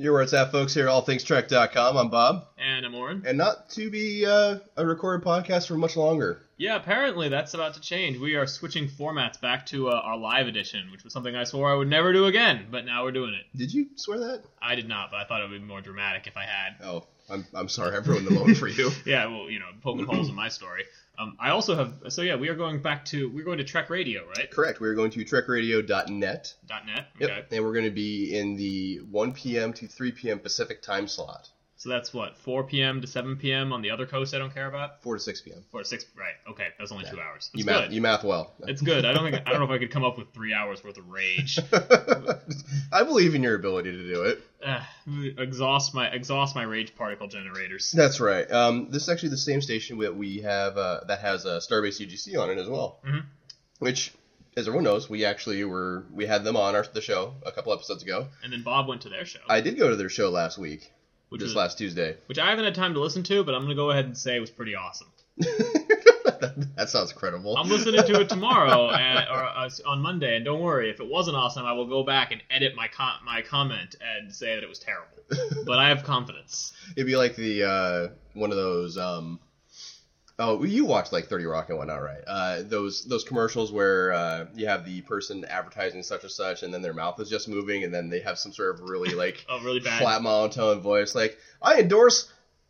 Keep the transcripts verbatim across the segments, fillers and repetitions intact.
You're where it's at, folks, here at all things trek dot com. I'm Bob. And I'm Oren. And not to be uh, a recorded podcast for much longer. Yeah, apparently that's about to change. We are switching formats back to uh, our live edition, which was something I swore I would never do again, but now we're doing it. Did you swear that? I did not, but I thought it would be more dramatic if I had. Oh, I'm I'm sorry. I've ruined the moment for you. Yeah, well, you know, poking holes in my story. Um, I also have, so yeah, we are going back to, we're going to Trek Radio, right? Correct. We're going to trek radio dot net. .net, okay. Yep. And we're going to be in the one p.m. to three p.m. Pacific time slot. So that's what, four p.m. to seven p.m. on the other coast I don't care about? four to six p.m. four to six, right, okay, that's only yeah. two hours. It's you good. Math, you math well. It's good. I don't think, I don't know if I could come up with three hours worth of rage. I believe in your ability to do it. Uh, exhaust my exhaust my rage particle generators. That's right. Um, this is actually the same station that we have uh, that has a Starbase U G C on it as well. Mm-hmm. Which, as everyone knows, we actually were we had them on our the show a couple episodes ago. And then Bob went to their show. I did go to their show last week, which this was, last Tuesday. Which I haven't had time to listen to, but I'm gonna go ahead and say it was pretty awesome. that, that sounds credible. I'm listening to it tomorrow and, or uh, on Monday, and don't worry, if it wasn't awesome, I will go back and edit my com- my comment and say that it was terrible. But I have confidence. It'd be like the uh, one of those. Um, oh, you watched like thirty Rock and whatnot, right? Uh, those those commercials where uh, you have the person advertising such and such, and then their mouth is just moving, and then they have some sort of really like oh, really bad flat monotone voice, like I endorse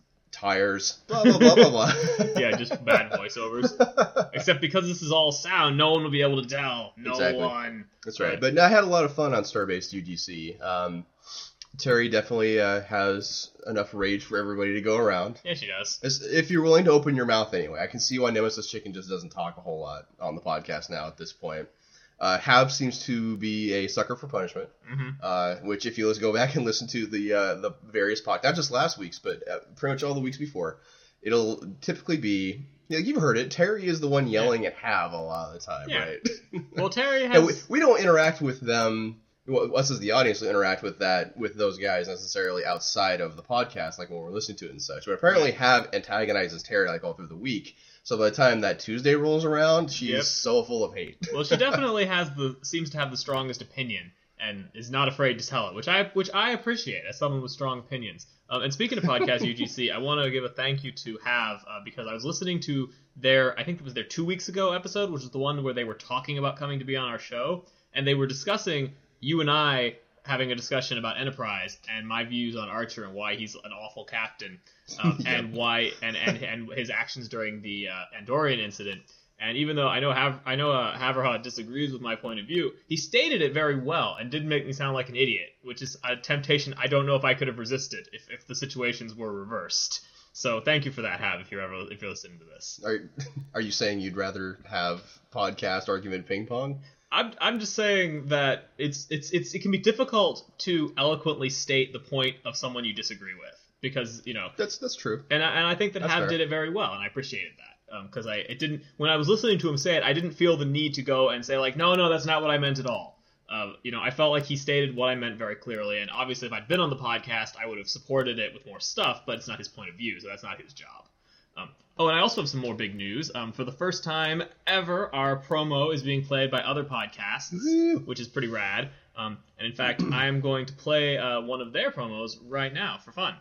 tires, blah blah blah blah blah. Yeah, just bad voiceovers. Except because this is all sound, no one will be able to tell. No exactly. one. That's right. But I had a lot of fun on Starbase U G C. Um, Terry definitely uh, has enough rage for everybody to go around. Yeah, she does. If you're willing to open your mouth anyway. I can see why Nemesis Chicken just doesn't talk a whole lot on the podcast now at this point. Uh, Hab seems to be a sucker for punishment, mm-hmm. uh, which if you let's go back and listen to the uh, the various podcasts, not just last week's, but uh, pretty much all the weeks before, it'll typically be, you know, you've heard it, Terry is the one yelling yeah. at Hab a lot of the time, yeah. right? Well, Terry has... we, we don't interact with them... Us as the audience will interact with that with those guys necessarily outside of the podcast, like when we're listening to it and such. But apparently, Hab antagonizes Terry like all through the week. So by the time that Tuesday rolls around, she's yep. so full of hate. Well, she definitely has the seems to have the strongest opinion and is not afraid to tell it, which I which I appreciate as someone with strong opinions. Um, and speaking of podcast U G C, I want to give a thank you to Hav uh, because I was listening to their I think it was their two weeks ago episode, which is the one where they were talking about coming to be on our show, and they were discussing. You and I having a discussion about Enterprise and my views on Archer and why he's an awful captain, um, yeah. and why and, and and his actions during the uh, Andorian incident. And even though I know Hav- I know uh, Haverhot disagrees with my point of view, he stated it very well and didn't make me sound like an idiot, which is a temptation I don't know if I could have resisted if, if the situations were reversed. So thank you for that, Hav, if you're ever if you're listening to this. Are are you saying you'd rather have podcast argument ping pong? I'm I'm just saying that it's it's it's it can be difficult to eloquently state the point of someone you disagree with because you know that's that's true, and I, and I think that that's Hab fair. did it very well, and I appreciated that because um, I it didn't when I was listening to him say it, I didn't feel the need to go and say like no no that's not what I meant at all. Uh, you know, I felt like he stated what I meant very clearly, and obviously if I'd been on the podcast, I would have supported it with more stuff, but it's not his point of view, so that's not his job. Um, oh, and I also have some more big news. Um, for the first time ever, our promo is being played by other podcasts, Woo. which is pretty rad. Um, and in fact, I am going to play uh, one of their promos right now for fun.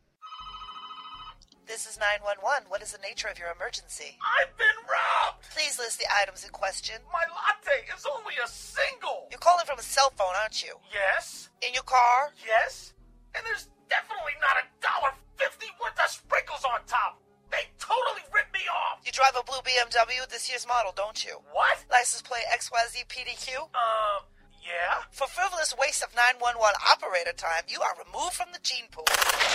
This is nine one one. What is the nature of your emergency? I've been robbed! Please list the items in question. My latte is only a single! You're calling from a cell phone, aren't you? Yes. In your car? Yes. And there's definitely not a dollar fifty worth of sprinkles on top. They totally ripped me off! You drive a blue B M W this year's model, don't you? What? License plate X Y Z P D Q? Um, yeah? For frivolous waste of nine one one operator time, you are removed from the gene pool.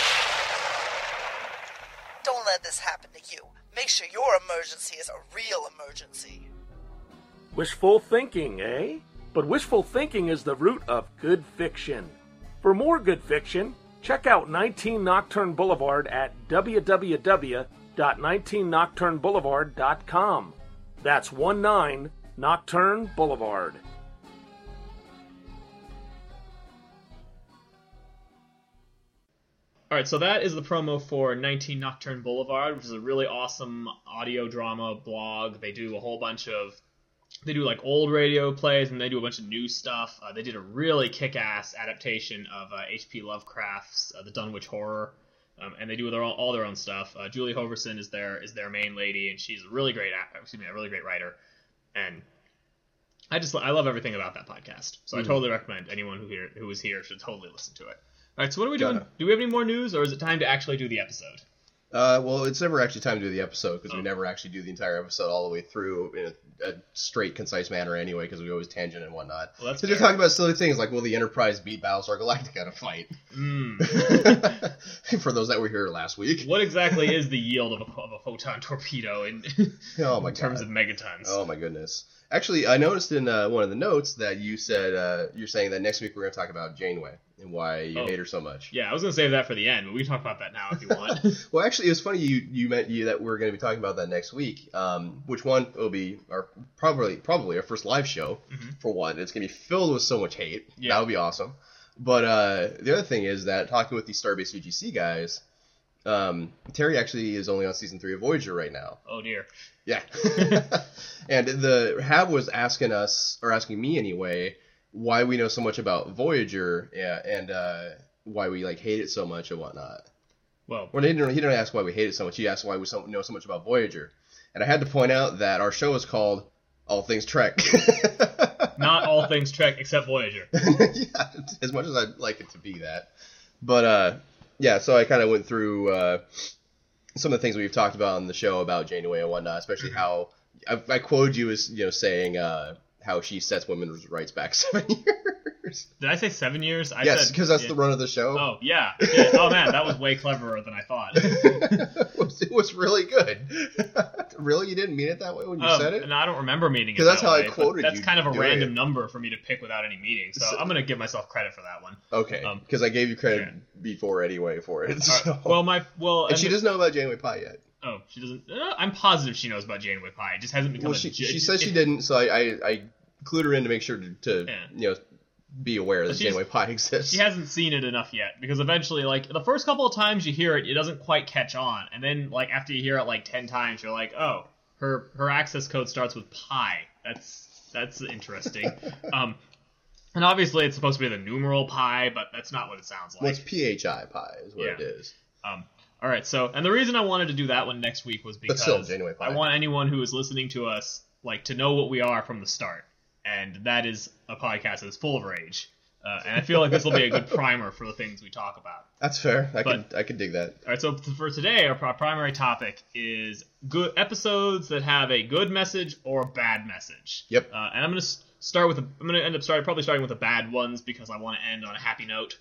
Don't let this happen to you. Make sure your emergency is a real emergency. Wishful thinking, eh? But wishful thinking is the root of good fiction. For more good fiction, check out nineteen Nocturne Boulevard at w w w dot nineteen nocturne boulevard dot com. That's nineteen Nocturne Boulevard. Alright, so that is the promo for nineteen Nocturne Boulevard, which is a really awesome audio drama blog. They do a whole bunch of they do like old radio plays, and they do a bunch of new stuff. Uh, they did a really kick-ass adaptation of uh, H P Lovecraft's uh, The Dunwich Horror, um, and they do their own, all their own stuff. Uh, Julie Hoverson is their is their main lady, and she's a really great excuse me a really great writer, and I just I love everything about that podcast. So mm-hmm. I totally recommend anyone who here who is here should totally listen to it. All right, so what are we doing? Gotta. Do we have any more news, or is it time to actually do the episode? Uh, well, it's never actually time to do the episode because Oh. we never actually do the entire episode all the way through in a, a straight, concise manner anyway because we always tangent and whatnot. Well, that's so just fair. talking about silly things like will the Enterprise beat Battlestar Galactica in a fight? Mm. For those that were here last week. What exactly is the yield of a, of a photon torpedo in, Oh my in terms God. of megatons? Oh my goodness. Actually, I noticed in uh, one of the notes that you said uh, you're saying that next week we're going to talk about Janeway and why you Oh. hate her so much. Yeah, I was going to save that for the end, but we can talk about that now if you want. Well, actually, it was funny you you meant you that we're going to be talking about that next week. Um, which one will be our probably probably our first live show Mhm. for one. It's going to be filled with so much hate. Yeah. That would be awesome. But uh, the other thing is that talking with the Starbase U G C guys, um, Terry actually is only on season three of Voyager right now. Oh, dear. Yeah. And the Hab was asking us, or asking me anyway, why we know so much about Voyager, yeah, and uh, why we like hate it so much and whatnot. Well, Well, he didn't, he didn't ask why we hate it so much. He asked why we so, know so much about Voyager. And I had to point out that our show is called All Things Trek. not all things Trek except Voyager. Yeah, as much as I'd like it to be that. But, uh, yeah, so I kind of went through uh, some of the things we've talked about on the show about Janeway and whatnot, especially how I, I quoted you as, you know, saying uh, how she sets women's rights back seven years. Did I say seven years? I Yes, said, because that's yeah. the run of the show. Oh, yeah. yeah. Oh, man, that was way cleverer than I thought. it, was, it was really good. Really? You didn't mean it that way when you Um, said it? And I don't remember meaning it 'Cause that's that how I way, but quoted That's you kind of a doing random it. number for me to pick without any meaning, so, So- I'm going to give myself credit for that one. Okay, Um, because I gave you credit yeah. before anyway for it. All right, So. Well, my well, and she the- doesn't know about Janeway Pie yet. Oh, she doesn't. Uh, I'm positive she knows about Janeway Pie. It just hasn't become. Well, a she, j- she it- says she it- didn't, so I, I, I clued her in to make sure to, to Yeah. you know, be aware that But she's- Janeway Pie exists. She hasn't seen it enough yet because eventually, like the first couple of times you hear it, it doesn't quite catch on, and then like after you hear it like ten times, you're like, oh, her her access code starts with pi. That's that's interesting. um, and obviously it's supposed to be the numeral pi, but that's not what it sounds Well, like. it's P H I Pie is what Yeah. it is. Um, all right, so and the reason I wanted to do that one next week was But because still, Janeway Pie. I want anyone who is listening to us like to know what we are from the start, and that is a podcast that is full of rage. Uh, and I feel like this will be a good primer for the things we talk about. That's fair. I But- can I can dig that. All right, so for today, our, our primary topic is good episodes that have a good message or a bad message. Yep. Uh, and I'm gonna s- start with. A, I'm gonna end up starting probably starting with the bad ones because I want to end on a happy note.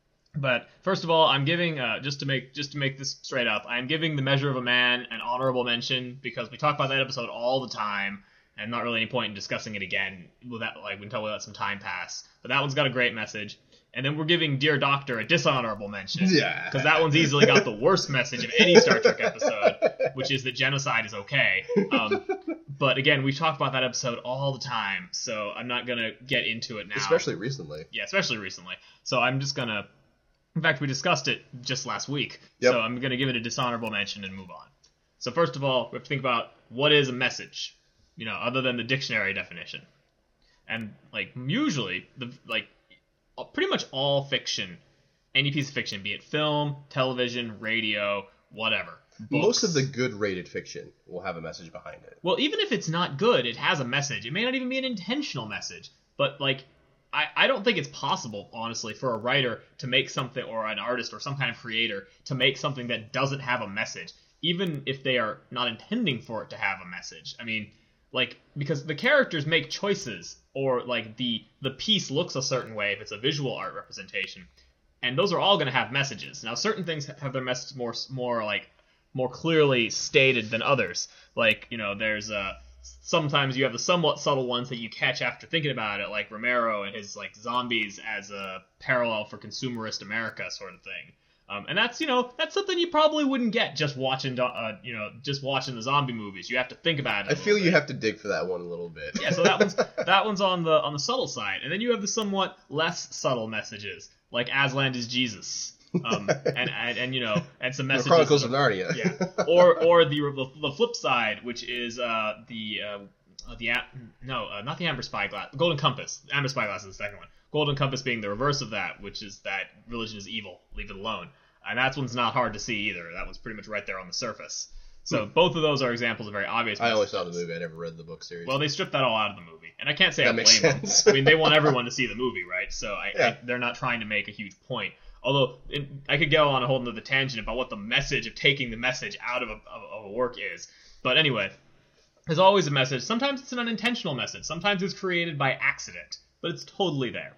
But first of all, I'm giving uh, just to make just to make this straight up, I'm giving The Measure of a Man an honorable mention because we talk about that episode all the time, and not really any point in discussing it again without like until we let some time pass. But that one's got a great message. And then we're giving Dear Doctor a dishonorable mention. Yeah. Because that one's easily got the worst message of any Star Trek episode, which is that genocide is okay. Um, but again, we talk about that episode all the time, so I'm not going to get into it now. Especially recently. Yeah, especially recently. So I'm just going to... In fact, we discussed it just last week, Yep. so I'm going to give it a dishonorable mention and move on. So first of all, we have to think about what is a message, you know, other than the dictionary definition. And, like, usually, the like, pretty much all fiction, any piece of fiction, be it film, television, radio, whatever. Most books. of the good rated fiction will have a message behind it. Well, even if it's not good, it has a message. It may not even be an intentional message, but, like, I, I don't think it's possible, honestly, for a writer to make something, or an artist, or some kind of creator, to make something that doesn't have a message, even if they are not intending for it to have a message. I mean, like, because the characters make choices, or, like, the, the piece looks a certain way if it's a visual art representation, and those are all going to have messages. Now, certain things have their message more, more, like, more clearly stated than others. Like, you know, there's, uh, sometimes you have the somewhat subtle ones that you catch after thinking about it, like Romero and his, like, zombies as a parallel for consumerist America sort of thing. Um, and that's, you know, that's something you probably wouldn't get just watching, uh, you know, just watching the zombie movies. You have to think about it. I feel you have to dig for that one a little bit. Yeah, so that one's that one's on the on the subtle side, and then you have the somewhat less subtle messages, like Aslan is Jesus, um, and, and and you know, and some The messages. Chronicles of Narnia. Yeah, or or the the flip side, which is uh, the uh, uh, the a- no, uh, not the Amber Spyglass, Golden Compass. The Amber Spyglass is the second one. Golden Compass being the reverse of that, which is that religion is evil, leave it alone. And that one's not hard to see either. That one's pretty much right there on the surface. So hmm. both of those are examples of very obvious I messages. only saw the movie. I never read the book series. Well, they stripped that all out of the movie. And I can't say that I makes blame sense. them. I mean, they want everyone to see the movie, right? So I, yeah. I, they're not trying to make a huge point. Although, it, I could go on a whole nother tangent about what the message of taking the message out of a, of, of a work is. But anyway, there's always a message. Sometimes it's an unintentional message. Sometimes it's created by accident. But it's totally there.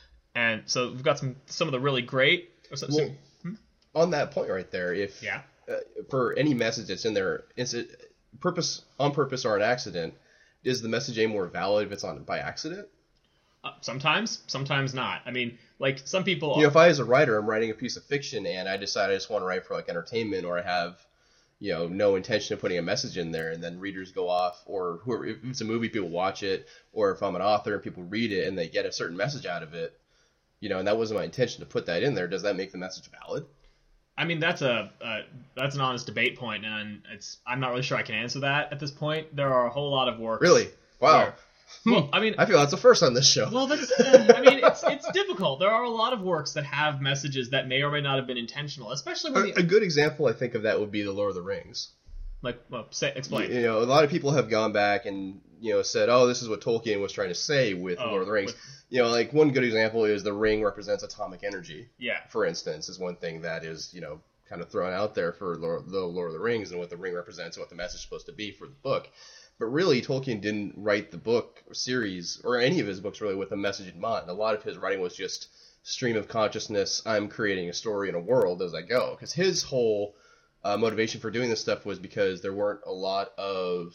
And so we've got some some of the really great... Or some, well, some, hmm? On that point right there, if yeah. uh, for any message that's in there, is it purpose on purpose or an accident, is the message any more valid if it's on by accident? Uh, sometimes, sometimes not. I mean, like, some people... You know, if I, as a writer, I'm writing a piece of fiction and I decide I just want to write for, like, entertainment, or I have, you know, no intention of putting a message in there, and then readers go off, or whoever, if it's a movie, people watch it, or if I'm an author and people read it and they get a certain message out of it, you know, and that wasn't my intention to put that in there, does that make the message valid? I mean, that's a uh, that's an honest debate point, and it's I'm not really sure I can answer that at this point. There are a whole lot of works. Really? Wow. Where, well, I mean, I feel that's the first on this show. Well, that's. Uh, I mean, it's it's difficult. There are a lot of works that have messages that may or may not have been intentional, especially when a, the, a good example I think of that would be the Lord of the Rings. Like, well, say, explain. You, you know, a lot of people have gone back and you know said, "Oh, this is what Tolkien was trying to say with Oh, Lord of the Rings." with- You know, like one good example is the ring represents atomic energy. Yeah. For instance, is one thing that is you know kind of thrown out there for Lord, the Lord of the Rings and what the ring represents and what the message is supposed to be for the book. But really, Tolkien didn't write the book or series or any of his books really with a message in mind. A lot of his writing was just stream of consciousness. I'm creating a story in a world as I go. Because his whole uh, motivation for doing this stuff was because there weren't a lot of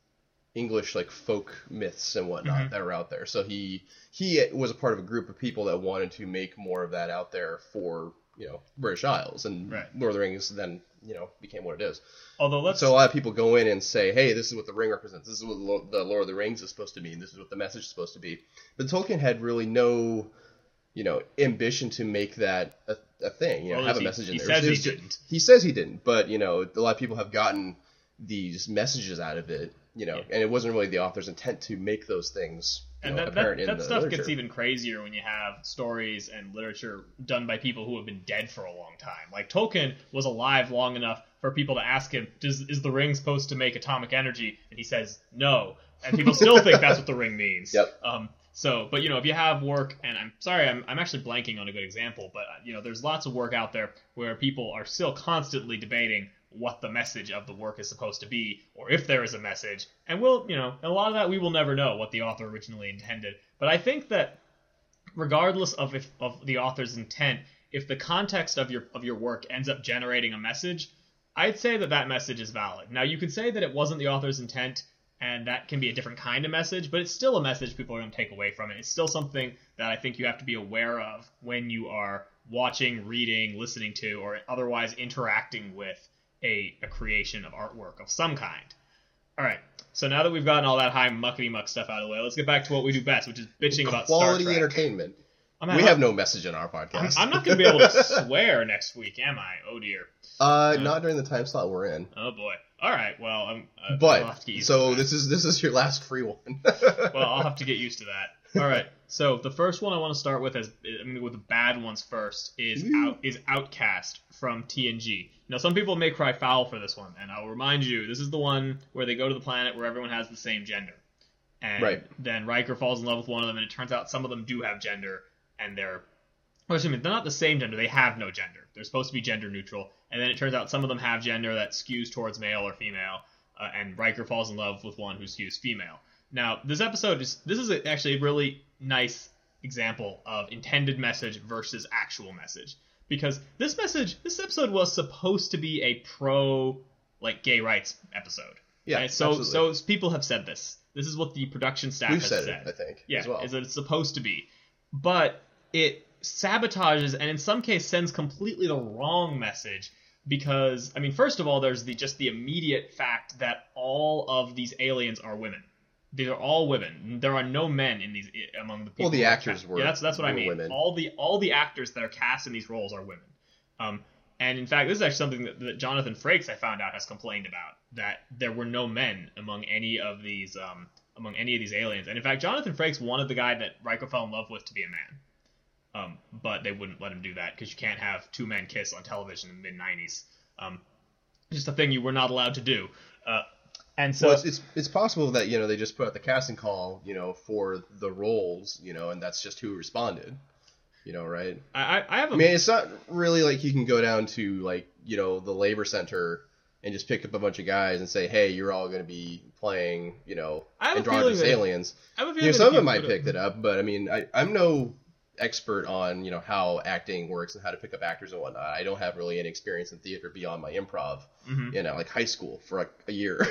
English like folk myths and whatnot Mm-hmm. that were out there. So he he was a part of a group of people that wanted to make more of that out there for you know British Isles, and Right. Lord of the Rings then you know became what it is. Although let's. So a lot of people go in and say, hey, this is what the ring represents. This is what Lo- the Lord of the Rings is supposed to mean. This is what the message is supposed to be. But Tolkien had really no, you know, ambition to make that a, a thing. You know, Well, have a he- message in he there. says It was he ju- didn't. He says he didn't. But you know, a lot of people have gotten these messages out of it. You know, Yeah. and it wasn't really the author's intent to make those things. You And know, that, apparent that, in that the stuff literature. gets even crazier when you have stories and literature done by people who have been dead for a long time. Like, Tolkien was alive long enough for people to ask him, Does, is the ring supposed to make atomic energy? And he says, no. And people still think that's what the ring means. Yep. Um, so, but, you know, if you have work, and I'm sorry, I'm, I'm actually blanking on a good example, but, you know, there's lots of work out there where people are still constantly debating what the message of the work is supposed to be, or if there is a message. And we'll, you know, a lot of that we will never know what the author originally intended. But I think that regardless of if of the author's intent, if the context of your of your work ends up generating a message, I'd say that that message is valid. Now, you can say that it wasn't the author's intent, and that can be a different kind of message, but it's still a message people are going to take away from it. It's still something that I think you have to be aware of when you are watching, reading, listening to, or otherwise interacting with a, a creation of artwork of some kind. All right, so now that we've gotten all that high muckety-muck stuff out of the way, let's get back to what we do best, which is bitching about Star Quality Trek. entertainment. I'm We not- have no message in our I'm, podcast. I'm not going to be able to swear next week, am I? Oh, dear. uh, not during the time slot we're in. Oh, boy. All right, well, I'm, uh, I'll have But to get used so to that. this is this is your last free one. Well, I'll have to get used to that. All right. So the first one I want to start with is I mean with the bad ones first is Ooh. out is Outcast from T N G. Now some people may cry foul for this one, and I'll remind you this is the one where they go to the planet where everyone has the same gender. And Right. then Riker falls in love with one of them, and it turns out some of them do have gender, and they're well, excuse me, they're not the same gender. They have no gender. They're supposed to be gender neutral, and then it turns out some of them have gender that skews towards male or female. Uh, and Riker falls in love with one who skews female. Now, this episode is this is a, actually a really nice example of intended message versus actual message, because this message, this episode was supposed to be a pro like gay rights episode. Yeah, right? So absolutely. so people have said this. This is what the production staff We've has said said. it, I think, Yeah, as well. is that it's supposed to be, but it sabotages and in some case sends completely the wrong message. Because, I mean, first of all, there's the just the immediate fact that all of these aliens are women. These are all women. There are no men in these among the people. Well, the who are actors cast. were- Yeah, that's that's what I were mean. women. All the all the actors that are cast in these roles are women. Um, and in fact, this is actually something that, that Jonathan Frakes, I found out, has complained about, that there were no men among any of these um, among any of these aliens. And in fact, Jonathan Frakes wanted the guy that Riker fell in love with to be a man. Um, but they wouldn't let him do that because you can't have two men kiss on television in the mid nineties. Um, just a thing you were not allowed to do. Uh, and so well, it's, it's it's possible that, you know, they just put out the casting call, you know, for the roles, you know, and that's just who responded, you know, right? I, I have a... I mean, it's not really like you can go down to, like, you know, the labor center and just pick up a bunch of guys and say, hey, you're all going to be playing, you know, androgynous aliens. I have a you know, feeling some of that them might if- pick it up, but I mean, I, I'm no expert on, you know, how acting works and how to pick up actors and whatnot. I don't have really any experience in theater beyond my improv, Mhm. you know, like high school for like a year.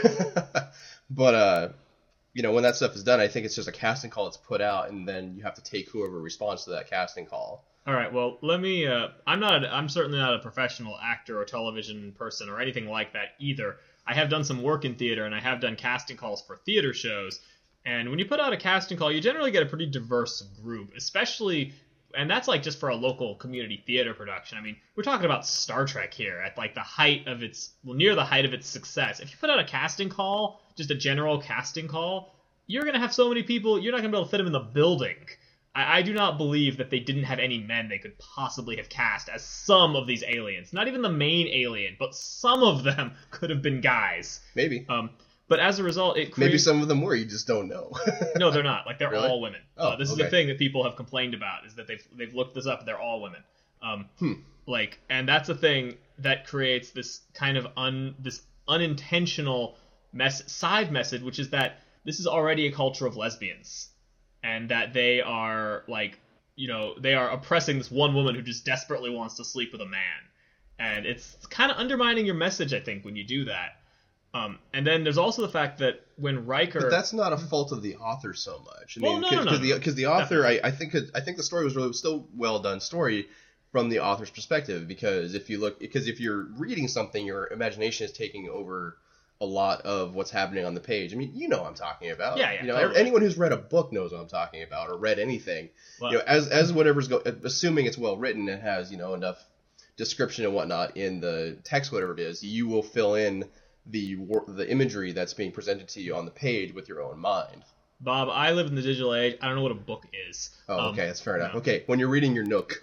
But, uh, you know, when that stuff is done, I think it's just a casting call that's put out, and then you have to take whoever responds to that casting call. All right, well, let me. Uh, I'm not. A, I'm certainly not a professional actor or television person or anything like that either. I have done some work in theater, and I have done casting calls for theater shows. And when you put out a casting call, you generally get a pretty diverse group, especially, and that's like just for a local community theater production. I mean, we're talking about Star Trek here at like the height of its, well, near the height of its success. If you put out a casting call, just a general casting call, you're gonna have so many people, you're not gonna be able to fit them in the building. I, I do not believe that they didn't have any men they could possibly have cast as some of these aliens. Not even the main alien, but some of them could have been guys. Maybe. Um, but as a result, it creates... Maybe some of them were, you just don't know. No, they're not. Like, they're Really? all women. Oh, uh, this is okay. the thing that people have complained about, is that they've they've looked this up, they're all women. Um, Hmm. Like, and that's a thing that creates this kind of un this unintentional mess side message, which is that this is already a culture of lesbians, and that they are like, you know, they are oppressing this one woman who just desperately wants to sleep with a man, and it's kind of undermining your message, I think, when you do that. Um, and then there's also the fact that when Riker, But that's not a fault of the author so much. I Well, mean, no, because no, no, the no. because the author, I, I think it, I think the story was really still well done story from the author's perspective. Because if you look, because if you're reading something, your imagination is taking over a lot of what's happening on the page. I mean, you know what I'm talking about. Yeah, yeah, You know, totally. anyone who's read a book knows what I'm talking about, or read anything. Well- you know, as as whatever's go, assuming it's well written and has, you know, enough description and whatnot in the text, whatever it is, you will fill in the wor- the imagery that's being presented to you on the page with your own mind. Bob, I live in the digital age. I don't know what a book is. Oh, Um, okay, that's fair enough. no. Okay, when you're reading your Nook,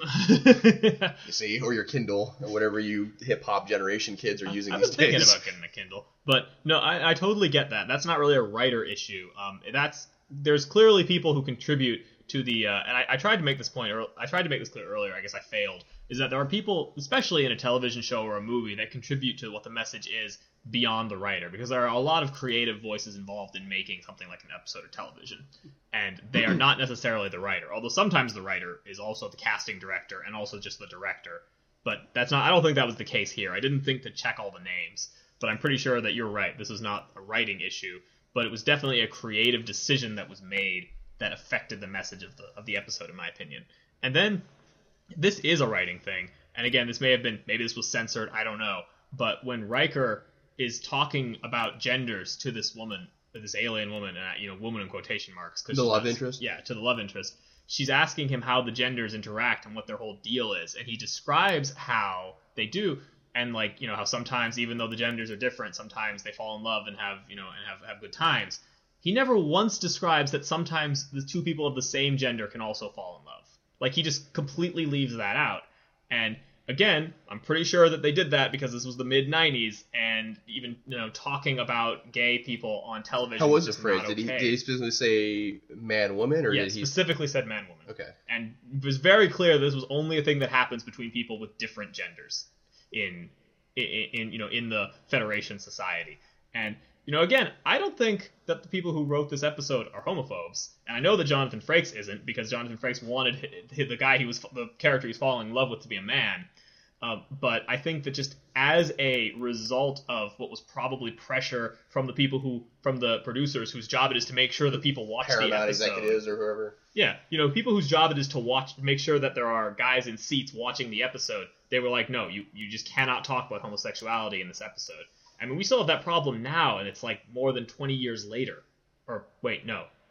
I've you see, or your Kindle, or whatever you hip hop generation kids are using been these thinking days. about getting a Kindle, but no, I, I totally get that. That's not really a writer issue. Um, that's there's clearly people who contribute to the, uh, and I, I tried to make this point. Earl- I tried to make this clear earlier. I guess I failed. Is that there are people, especially in a television show or a movie, that contribute to what the message is beyond the writer, because there are a lot of creative voices involved in making something like an episode of television, and they are not necessarily the writer, although sometimes the writer is also the casting director and also just the director. But that's not, I don't think that was the case here. I didn't think to check all the names, but I'm pretty sure that you're right. This is not a writing issue, but it was definitely a creative decision that was made that affected the message of the of the episode, in my opinion. And then this is a writing thing, and again, this may have been, maybe this was censored, I don't know, but when Riker is talking about genders to this woman, this alien woman, uh, you know, woman in quotation marks. 'cause The she love does- interest? Yeah, to the love interest. She's asking him how the genders interact and what their whole deal is, and he describes how they do, and like, you know, how sometimes even though the genders are different, sometimes they fall in love and have, you know, and have, have good times. He never once describes that sometimes the two people of the same gender can also fall in love. Like, he just completely leaves that out. And again, I'm pretty sure that they did that because this was the mid nineties, and even, you know, talking about gay people on television How was it just phrased? not Did he, okay. did he specifically say man, woman, or Yeah, did he? specifically said man, woman. Okay. And it was very clear this was only a thing that happens between people with different genders in, in, in you know, in the Federation society. And, you know, again, I don't think that the people who wrote this episode are homophobes. And I know that Jonathan Frakes isn't, because Jonathan Frakes wanted hi- hi- the guy he was, the character he's falling in love with to be a man. Um, but I think that just as a result of what was probably pressure from the people who, from the producers whose job it is to make sure that people watch the Paramount episode. executives or whoever. Yeah, you know, people whose job it is to watch, make sure that there are guys in seats watching the episode. They were like, no, you, you just cannot talk about homosexuality in this episode. I mean, we still have that problem now, and it's like more than twenty years later. Or, wait, no.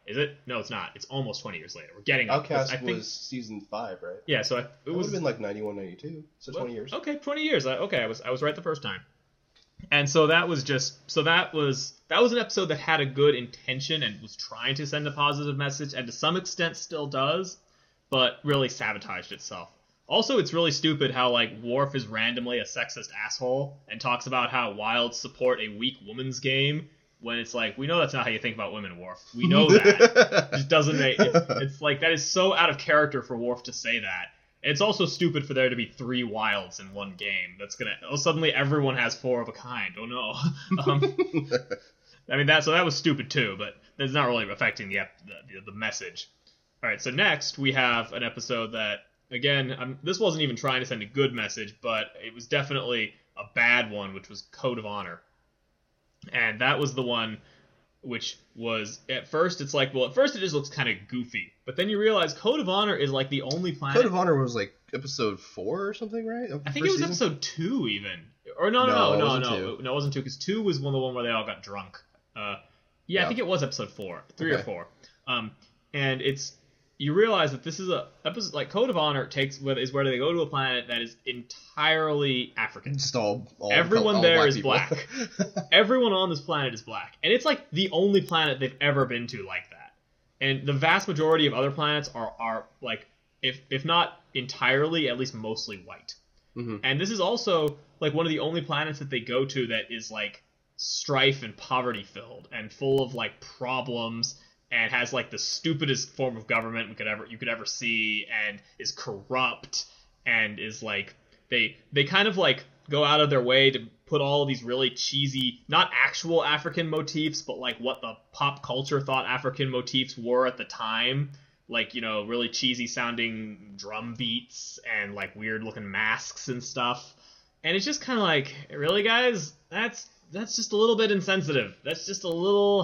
Is it? No, it's not. It's almost twenty years later. We're getting up. Outcast I think, was season five, right? yeah. So I, it It would was have been like ninety-one, ninety-two. So well, twenty years. Okay, twenty years. I, okay, I was I was right the first time. And so that was just so that was that was an episode that had a good intention and was trying to send a positive message, and to some extent still does, but really sabotaged itself. Also, it's really stupid how like Worf is randomly a sexist asshole and talks about how Wilds support a weak woman's game when it's like, we know that's not how you think about women, Worf. We know that. It just doesn't make it's, it's like that is so out of character for Worf to say that. It's also stupid for there to be three Wilds in one game. That's gonna oh, suddenly everyone has four of a kind. Oh no. Um, I mean that so that was stupid too, but that's not really affecting the the, the message. All right, so next we have an episode that again, um, this wasn't even trying to send a good message, but it was definitely a bad one, which was Code of Honor. And that was the one which was, at first, it's like, well, at first it just looks kind of goofy. But then you realize Code of Honor is like the only planet... Code of Honor was like episode four or something, right? I think it was season? episode two, even. Or no, no, No, no, it no, wasn't no. two. No, it wasn't two, because two was one of the one where they all got drunk. Uh, yeah, Yeah. I think it was episode four. Three Okay. or four. Um, and it's... You realize that this is a episode like Code of Honor takes is where they go to a planet that is entirely African. Just all, all Everyone all there black is people. black. Everyone on this planet is black, and it's like the only planet they've ever been to like that. And the vast majority of other planets are are like if if not entirely, at least mostly white. Mhm. And this is also like one of the only planets that they go to that is like strife and poverty filled and full of like problems. And has like the stupidest form of government we could ever you could ever see, and is corrupt, and is like they they kind of like go out of their way to put all of these really cheesy, not actual African motifs, but like what the pop culture thought African motifs were at the time, like, you know, really cheesy sounding drum beats and like weird looking masks and stuff. And it's just kind of like, really, guys, that's that's just a little bit insensitive. That's just a little.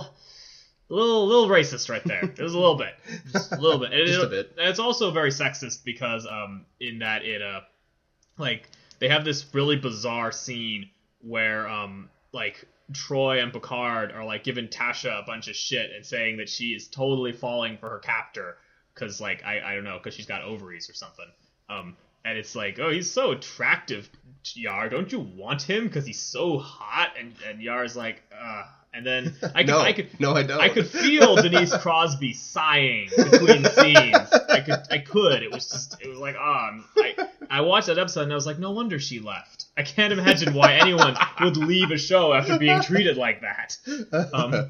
A little, little racist right there. It was a little bit, just a little bit. And Just it, a bit. And it's also very sexist because, um, in that it, uh, like they have this really bizarre scene where, um, like Troy and Picard are like giving Tasha a bunch of shit and saying that she is totally falling for her captor because, like, I, I don't know, because she's got ovaries or something. Um, and it's like, oh, he's so attractive, Yar. Don't you want him because he's so hot? And and Yar's like, uh. And then I could, No, I could, no, I don't. I could feel Denise Crosby sighing between scenes. I could, I could. It was just, it was like, ah, oh, I, I watched that episode and I was like, no wonder she left. I can't imagine why anyone would leave a show after being treated like that. Um,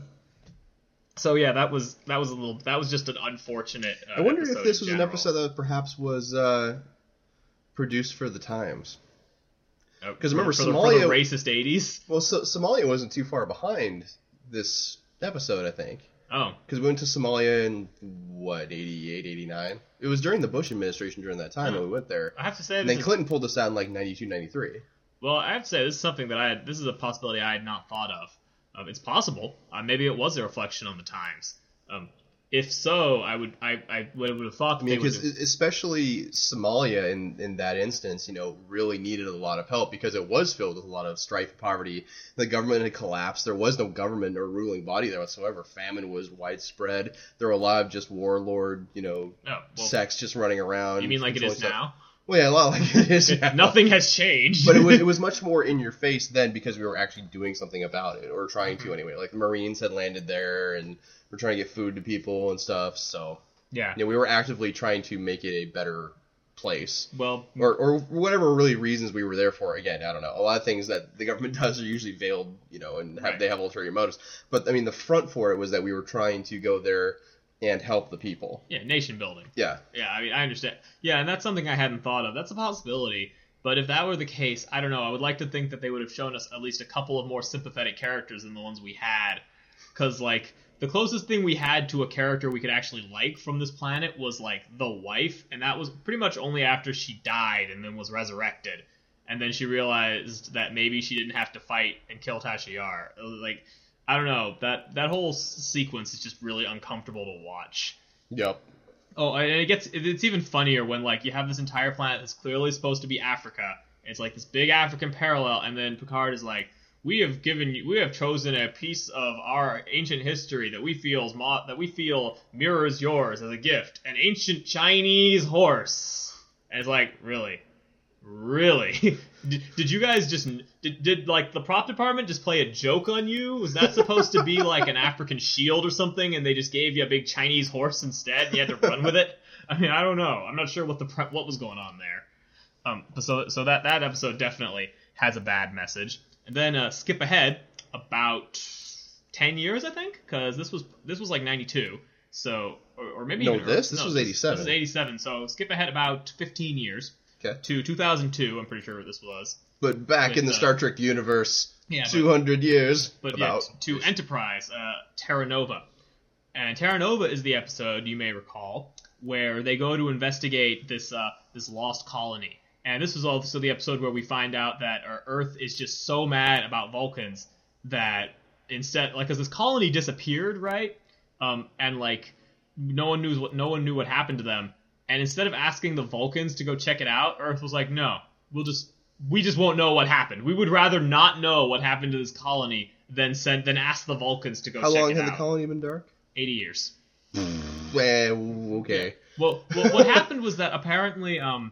so yeah, that was that was a little, that was just an unfortunate. Uh, I wonder episode if this in was an general. episode that perhaps was uh, produced for the times. Uh, 'Cause remember, for the, Somalia- for the racist eighties. Well, so, Somalia wasn't too far behind this episode, I think. Oh, Because we went to Somalia in, what, eighty-eight, eighty-nine? It was during the Bush administration during that time Oh. when we went there. I have to say, And this then is, Clinton pulled us out in like ninety-two, ninety-three. well, I have to say this is something that I had. This is a possibility I had not thought of. Um, it's possible. Uh, maybe it was a reflection on the times. Um, if so, I would I, I would have thought that I mean, they would because especially Somalia in, in that instance, you know, really needed a lot of help because it was filled with a lot of strife and poverty. The government had collapsed. There was no government or ruling body there whatsoever. Famine was widespread. There were a lot of just warlord, you know, Oh, well, sects just running around. you mean like it is controlling stuff. now? Well, yeah, a lot like it is now. Nothing has changed. But it was, it was much more in your face then because we were actually doing something about it, or trying to anyway. Like the Marines had landed there, and we're trying to get food to people and stuff. So yeah. you know, we were actively trying to make it a better place, Well, or or whatever really reasons we were there for. Again, I don't know. A lot of things that the government does are usually veiled, you know, and have, Right. they have ulterior motives. But I mean, the front for it was that we were trying to go there and help the people. yeah, nation building. Yeah. Yeah, I mean, I understand. Yeah, and that's something I hadn't thought of. That's a possibility. But if that were the case, I don't know. I would like to think that they would have shown us at least a couple of more sympathetic characters than the ones we had. Because, like, the closest thing we had to a character we could actually like from this planet was, like, the wife. And that was pretty much only after she died and then was resurrected. And then she realized that maybe she didn't have to fight and kill Tasha Yar. Like, I don't know. That, that whole s- sequence is just really uncomfortable to watch. Yep. Oh, and it gets it's even funnier when like you have this entire planet that's clearly supposed to be Africa. And it's like this big African parallel, and then Picard is like, we have given you, we have chosen a piece of our ancient history that we feel that we feel mirrors yours as a gift, an ancient Chinese horse. And it's like, really, really, did, did you guys just did, did like the prop department just play a joke on you? Was that supposed to be like an African shield or something, and they just gave you a big Chinese horse instead, and you had to run with it? I mean, I don't know. I'm not sure what the what was going on there. Um, so so that that episode definitely has a bad message. And then uh, skip ahead about ten years, I think, because this was this was like ninety-two. So or, or maybe no even this no, this was eighty-seven. This is eighty-seven. So skip ahead about fifteen years. Okay. To two thousand two. I'm pretty sure this was. But back With, in the uh, Star Trek universe, yeah, but- two hundred years. But about. yeah, to Enterprise, uh, Terra Nova. And Terra Nova is the episode, you may recall, where they go to investigate this uh, this lost colony. And this was also the episode where we find out that our Earth is just so mad about Vulcans that instead, like, because this colony disappeared, right? Um, and like, no one knew what no one knew what happened to them. And instead of asking the Vulcans to go check it out, Earth was like, no, we'll just we just won't know what happened. We would rather not know what happened to this colony than send than ask the Vulcans to go How check long it had out. the colony been dark? Eighty years. Well, okay. Well, well, what happened was that apparently, um,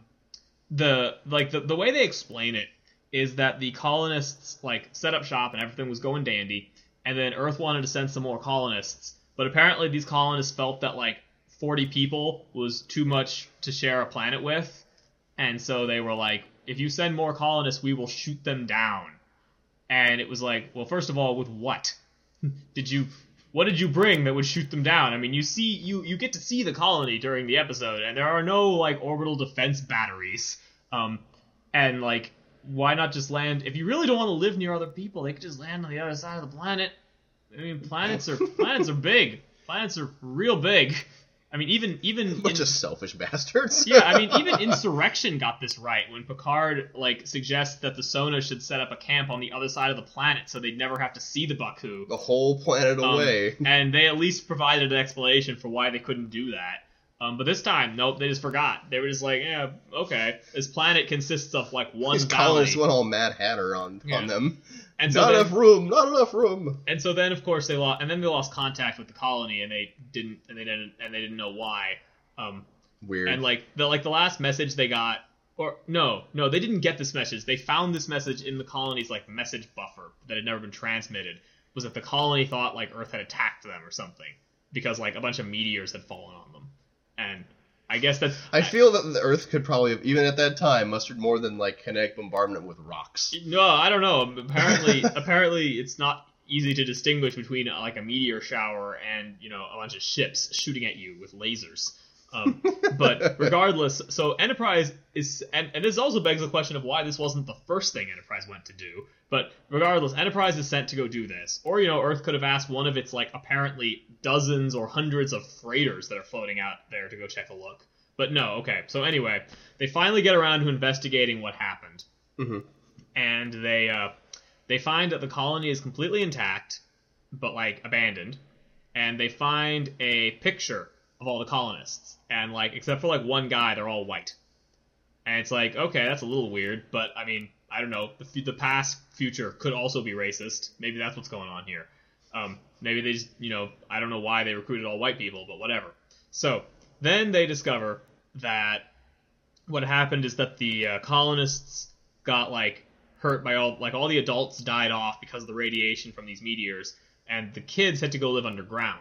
the like the the way they explain it is that the colonists like set up shop and everything was going dandy, and then Earth wanted to send some more colonists, but apparently these colonists felt that like forty people was too much to share a planet with, and so they were like, if you send more colonists, we will shoot them down. And it was like, well, first of all, with what? Did you what did you bring that would shoot them down? I mean, you see you you get to see the colony during the episode, and there are no like orbital defense batteries. Um and like, why not just land? If you really don't want to live near other people, they could just land on the other side of the planet. I mean, planets are planets are big. Planets are real big. I mean, even even Bunch in, of selfish bastards. yeah, I mean, even Insurrection got this right when Picard like suggests that the Sona should set up a camp on the other side of the planet so they'd never have to see the Baku. The whole planet Um, away. and they at least provided an explanation for why they couldn't do that. Um, but this time, nope, they just forgot. They were just like, yeah, okay, this planet consists of like one These valley. colonists went all Mad Hatter on, Yeah. on them. And so not then- enough room, not enough room. And so then, of course, they lost, and then they lost contact with the colony, and they didn't, and they didn't, and they didn't know why. Um, Weird. And like the like the last message they got, or no, no, they didn't get this message. They found this message in the colony's like message buffer that had never been transmitted. Was that the colony thought like Earth had attacked them or something because like a bunch of meteors had fallen on them, and I guess that's I feel that the Earth could probably have, even at that time, mustered more than like kinetic bombardment with rocks. no, I don't know. Apparently, apparently it's not easy to distinguish between uh, like a meteor shower and you know a bunch of ships shooting at you with lasers. Um, but regardless, so Enterprise is, and, and this also begs the question of why this wasn't the first thing Enterprise went to do. But regardless, Enterprise is sent to go do this. Or, you know, Earth could have asked one of its, like, apparently dozens or hundreds of freighters that are floating out there to go check a look. But no, okay. So anyway, they finally get around to investigating what happened. Mm-hmm. And they, uh, they find that the colony is completely intact, but, like, abandoned. And they find a picture of all the colonists, and like except for like one guy, they're all white, and it's like, okay, that's a little weird, but I mean, I don't know, the, the past future could also be racist. Maybe that's what's going on here. Um, maybe they just, you know, I don't know why they recruited all white people, but whatever. So then they discover that what happened is that the uh, colonists got like hurt by all like all the adults died off because of the radiation from these meteors, and the kids had to go live underground.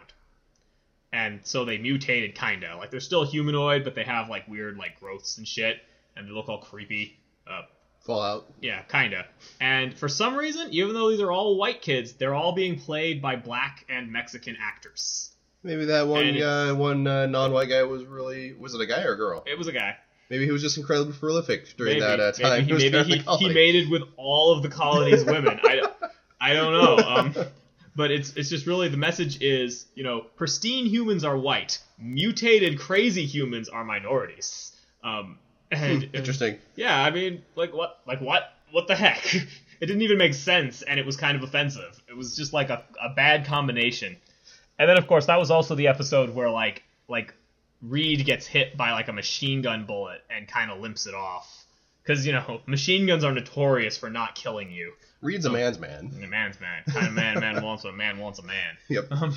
And so they mutated, kinda. Like, they're still humanoid, but they have, like, weird, like, growths and shit. And they look all creepy. Uh, Fallout. yeah, kinda. And for some reason, even though these are all white kids, they're all being played by black and Mexican actors. Maybe that one And guy, one uh, non-white guy was really... Was it a guy or a girl? It was a guy. Maybe he was just incredibly prolific during Maybe, that uh, time. maybe, he, was maybe there in he, the colony. he mated with all of the colony's women. I, I don't know. Um, but it's it's just really, the message is, you know, pristine humans are white. Mutated crazy humans are minorities. Um, and Interesting. Yeah, I mean, like what? Like what? What the heck? It didn't even make sense, and it was kind of offensive. It was just like a, a bad combination. And then, of course, that was also the episode where, like, like Reed gets hit by, like, a machine gun bullet and kind of limps it off. Because, you know, machine guns are notorious for not killing you. Reed's a man's man. A man's man. Kind of man a man wants a man wants a man. Yep. Um,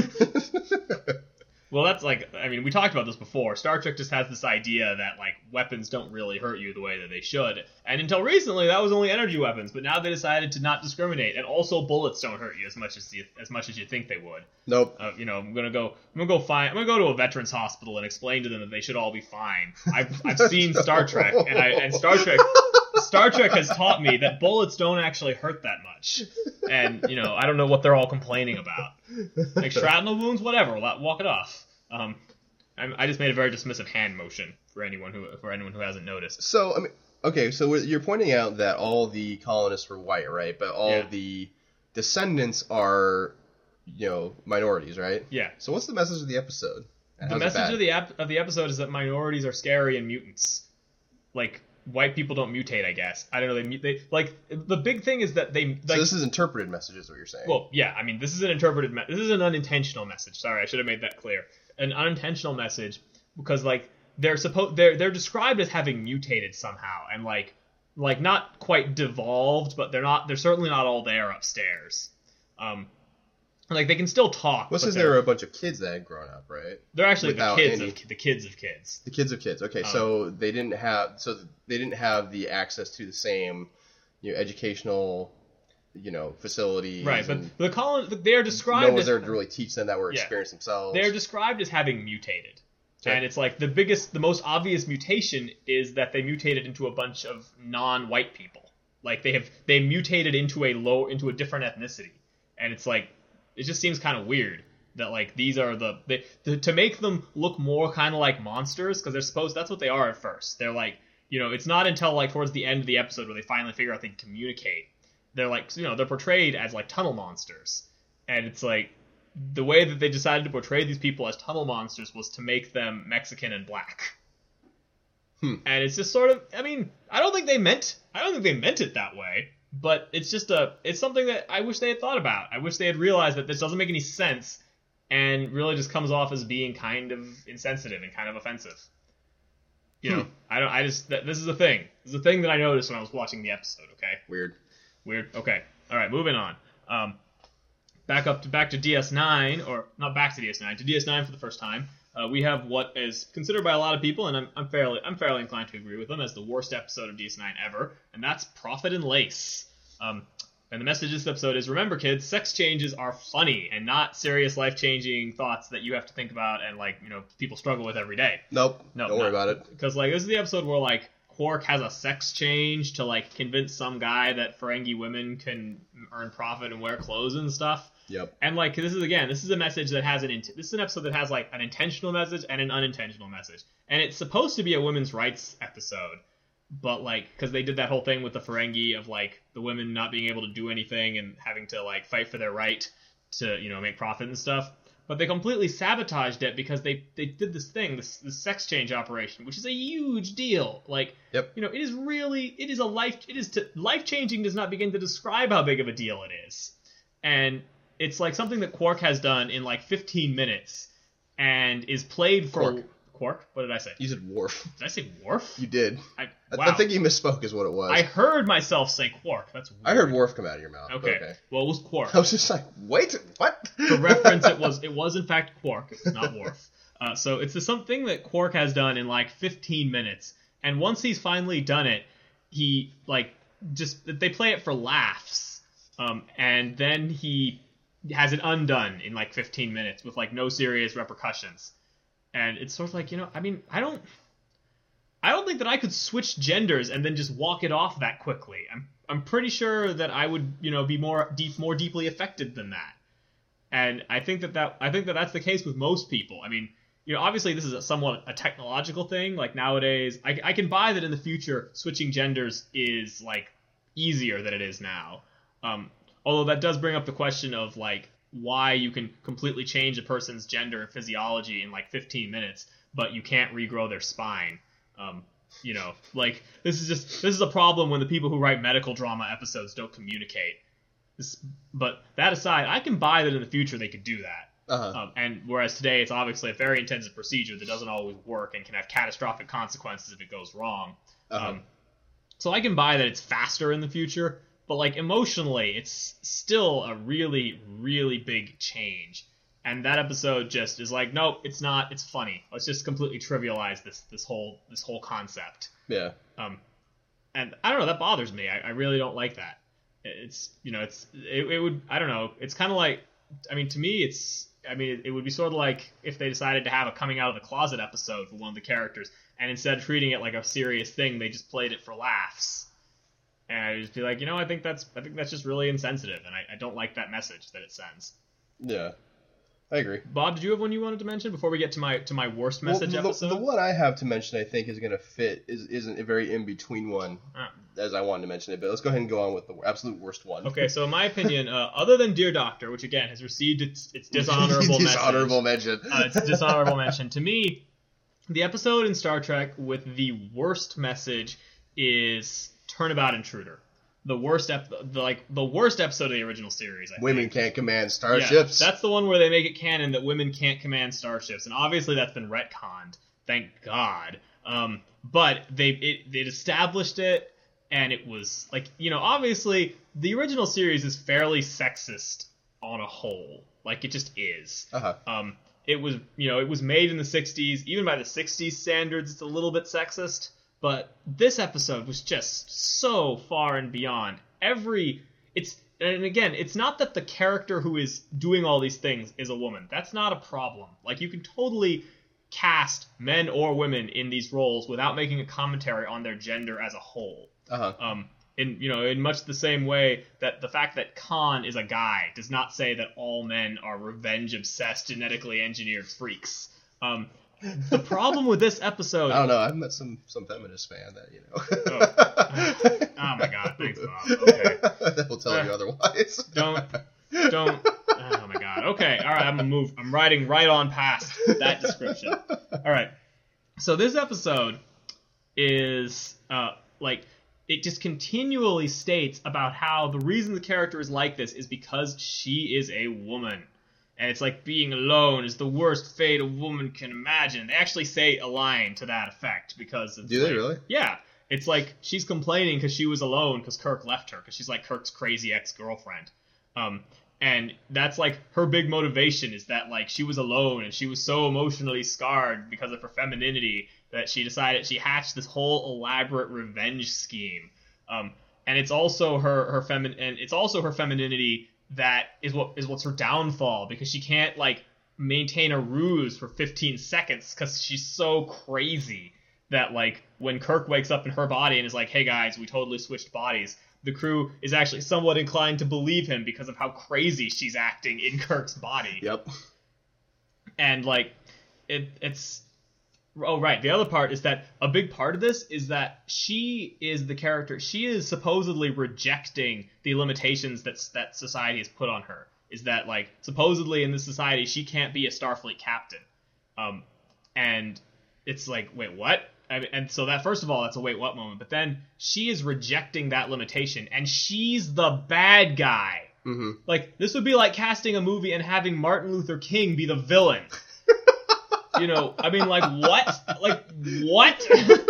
well, that's like, I mean, we talked about this before. Star Trek just has this idea that, like, weapons don't really hurt you the way that they should. And until recently, that was only energy weapons. But now they decided to not discriminate. And also bullets don't hurt you as much as you, as much as you think they would. Nope. Uh, you know, I'm gonna go. I'm gonna go find. I'm gonna go to a veterans hospital and explain to them that they should all be fine. I've I've seen Star Trek, and I and Star Trek. Star Trek has taught me that bullets don't actually hurt that much. And, you know, I don't know what they're all complaining about. Like, shrapnel wounds, whatever, walk it off. Um, I, I just made a very dismissive hand motion for anyone who for anyone who hasn't noticed. So, I mean, okay, so you're pointing out that all the colonists were white, right? But all Yeah. the descendants are, you know, minorities, right? Yeah. So what's the message of the episode? And The how's it message bad? of the ep- of the episode is that minorities are scary and mutants. Like, white people don't mutate, I guess. I don't know. They mute. They like the big thing is that they like. So this is interpreted messages, what you're saying? Well, yeah. I mean, this is an interpreted. Me- this is an unintentional message. Sorry, I should have made that clear. An unintentional message because like they're supposed they're they're described as having mutated somehow and like like not quite devolved, but they're not. They're certainly not all there upstairs. Um, like they can still talk. Well, but since they're- there were a bunch of kids that had grown up, right? They're actually the without kids any- of the kids of kids. The kids of kids. Okay, Um, so they didn't have so they didn't have the access to the same, you know, educational, you know, facilities. Right, but and the colon they are no described one was as there to really teach them that were Yeah. experienced themselves. they're described as having mutated. Sure. And it's like the biggest, the most obvious mutation is that they mutated into a bunch of non-white people. Like they have, they mutated into a low, into a different ethnicity. And it's like, it just seems kind of weird that like these are the, they, to, to make them look more kind of like monsters, because they're supposed, that's what they are at first. They're like, you know, it's not until like towards the end of the episode where they finally figure out they can communicate. They're like, you know, they're portrayed as like tunnel monsters. And it's like, the way that they decided to portray these people as tunnel monsters was to make them Mexican and black. Hmm. And it's just sort of, I mean, I don't think they meant, I don't think they meant it that way, but it's just a, it's something that I wish they had thought about. I wish they had realized that this doesn't make any sense and really just comes off as being kind of insensitive and kind of offensive. You know, Hmm. I don't, I just, th- this is a thing. This is a thing that I noticed when I was watching the episode, okay? Weird. Weird. Okay. All right. Moving on. Um, back up to back to D S nine, or not back to D S nine, to D S nine for the first time. Uh, we have what is considered by a lot of people, and I'm, I'm fairly I'm fairly inclined to agree with them, as the worst episode of D S nine ever, and that's Profit and Lace. Um, and the message of this episode is: remember, kids, sex changes are funny and not serious, life-changing thoughts that you have to think about and like you know people struggle with every day. Nope. No, Don't worry about it. Because like this is the episode where like Quark has a sex change to like convince some guy that Ferengi women can earn profit and wear clothes and stuff. Yep. And like this is again, this is a message that has an int- this is an episode that has like an intentional message and an unintentional message, and it's supposed to be a women's rights episode, but like because they did that whole thing with the Ferengi of like the women not being able to do anything and having to like fight for their right to you know make profit and stuff. But they completely sabotaged it because they, they did this thing, this, this sex change operation, which is a huge deal. Like, Yep. you know, it is really, it is a life, it is to, life changing does not begin to describe how big of a deal it is. And it's like something that Quark has done in like fifteen minutes and is played for Quark. Quark? What did I say? You said Worf. Did I say Worf? You did. I, I- wow. I think you misspoke is what it was. I heard myself say Quark. That's weird. I heard Worf come out of your mouth. but Okay. okay. Well, it was Quark. I was just like, wait, what? For reference, it was it was in fact Quark. It was not Worf. Uh, so it's the something that Quark has done in like fifteen minutes, and once he's finally done it, he like just they play it for laughs, um, and then he has it undone in like fifteen minutes with like no serious repercussions, and it's sort of like you know I mean I don't. I don't think that I could switch genders and then just walk it off that quickly. I'm I'm pretty sure that I would, you know, be more deep, more deeply affected than that. And I think that, that I think that that's the case with most people. I mean, you know, obviously this is a somewhat a technological thing. Like nowadays, I, I can buy that in the future switching genders is like easier than it is now. Um, although that does bring up the question of like why you can completely change a person's gender and physiology in like fifteen minutes, but you can't regrow their spine. Um, you know, like this is just this is a problem when the people who write medical drama episodes don't communicate. This, but that aside, I can buy that in the future they could do that. Uh-huh. Um, and whereas today it's obviously a very intensive procedure that doesn't always work and can have catastrophic consequences if it goes wrong. Uh-huh. Um, so I can buy that it's faster in the future, but like emotionally, it's still a really, really big change. And that episode just is like, nope, it's not. It's funny. Let's just completely trivialize this this whole this whole concept. Yeah. Um, and I don't know. That bothers me. I, I really don't like that. It's you know, it's it, it would I don't know. It's kind of like, I mean, to me, it's I mean, it, it would be sort of like if they decided to have a coming out of the closet episode for one of the characters, and instead of treating it like a serious thing, they just played it for laughs. And I'd just be like, you know, I think that's I think that's just really insensitive, and I, I don't like that message that it sends. Yeah. I agree. Bob, did you have one you wanted to mention before we get to my to my worst message well, the, episode? The one I have to mention, I think, is going to fit, is, isn't a very in-between one, Ah. as I wanted to mention it, but let's go ahead and go on with the absolute worst one. Okay, so in my opinion, uh, other than Dear Doctor, which again has received its, its dishonorable dishonorable message, mention. uh, it's dishonorable mention. To me, the episode in Star Trek with the worst message is Turnabout Intruder. The worst, ep- the, like the worst episode of the original series. I Women think. can't command Yeah, starships. that's the one where they make it canon that women can't command starships, and obviously that's been retconned. Thank God. Um, but they it, it established it, and it was like, you know, obviously the original series is fairly sexist on a whole. Like it just is. Uh-huh. Um, it was, you know, it was made in the sixties. Even by the sixties standards, it's a little bit sexist. But this episode was just so far and beyond. Every it's and again, it's not that the character who is doing all these things is a woman. That's not a problem. Like you can totally cast men or women in these roles without making a commentary on their gender as a whole. Uh-huh. Um, in you know, in much the same way that the fact that Khan is a guy does not say that all men are revenge-obsessed, genetically engineered freaks. Um, the problem with this episode... I don't know. I've met some, some feminist fan that, you know. oh. oh my god, thanks, Bob. Okay. That will tell Uh, you otherwise. Don't, don't... Oh my god. Okay, alright, I'm gonna move. I'm riding right on past that description. Alright. So this episode is, uh, like... It just continually states about how the reason the character is like this is because she is a woman. And it's like being alone is the worst fate a woman can imagine. They actually say a line to that effect because it's Do like, they really? Yeah. It's like she's complaining because she was alone because Kirk left her because she's like Kirk's crazy ex-girlfriend. Um, and that's like her big motivation is that like she was alone and she was so emotionally scarred because of her femininity that she decided she hatched this whole elaborate revenge scheme. Um, and it's also her her femin and it's also her femininity that is what is what's her downfall because she can't like maintain a ruse for fifteen seconds because she's so crazy that like when Kirk wakes up in her body and is like, "Hey guys, we totally switched bodies," the crew is actually somewhat inclined to believe him because of how crazy she's acting in Kirk's body. Yep. And like it it's oh right, the other part is that a big part of this is that she is the character. She is supposedly rejecting the limitations that that society has put on her. Is that like supposedly in this society she can't be a Starfleet captain. Um and it's like, wait, what? I mean, and so that first of all, that's a wait what moment. But then she is rejecting that limitation, and she's the bad guy. Mm-hmm. Like this would be like casting a movie and having Martin Luther King be the villain. You know, I mean, like what? Like what?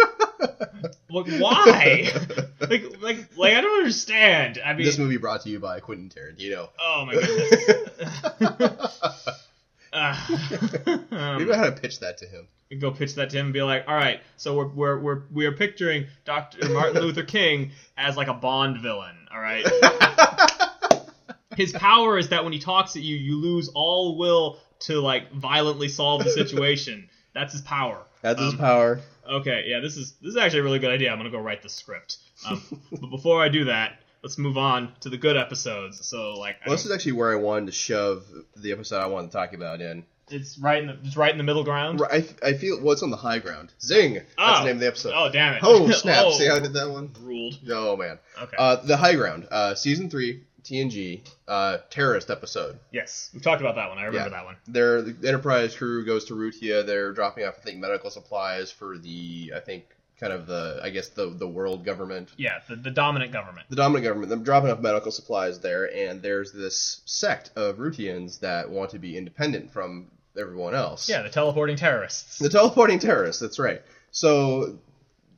Like why? Like, like, like I don't understand. I mean, This movie brought to you by Quentin Tarantino. oh my goodness. uh, um, Maybe I had to pitch that to him. go pitch that to him and be like, all right, so we're we're we're we're picturing Doctor Martin Luther King as like a Bond villain, all right? His power is that when he talks at you, you lose all will to like violently solve the situation. That's his power. That's his Um, power. Okay, yeah, this is this is actually a really good idea. I'm gonna go write the script. Um, but before I do that, let's move on to the good episodes. So like, I Well, this don't- is actually where I wanted to shove the episode I wanted to talk about in. it's right in the it's right in the middle ground. Right, I, I feel, well, it's on the high ground. Zing! That's Oh. the name of the episode. Oh damn it! Oh, snap. Oh, See how I did that one? ruled. Oh, man. Okay. Uh, the high ground. Uh, season three, T N G, uh, terrorist episode. Yes, we've talked about that one. I remember Yeah. that one. Their the Enterprise crew goes to Rutia. They're dropping off, I think, medical supplies for the, I think, kind of the, I guess, the the world government. Yeah, the, the dominant government. The dominant government. They're dropping off medical supplies there, and there's this sect of Rutians that want to be independent from everyone else. Yeah, the teleporting terrorists. The teleporting terrorists, that's right. So,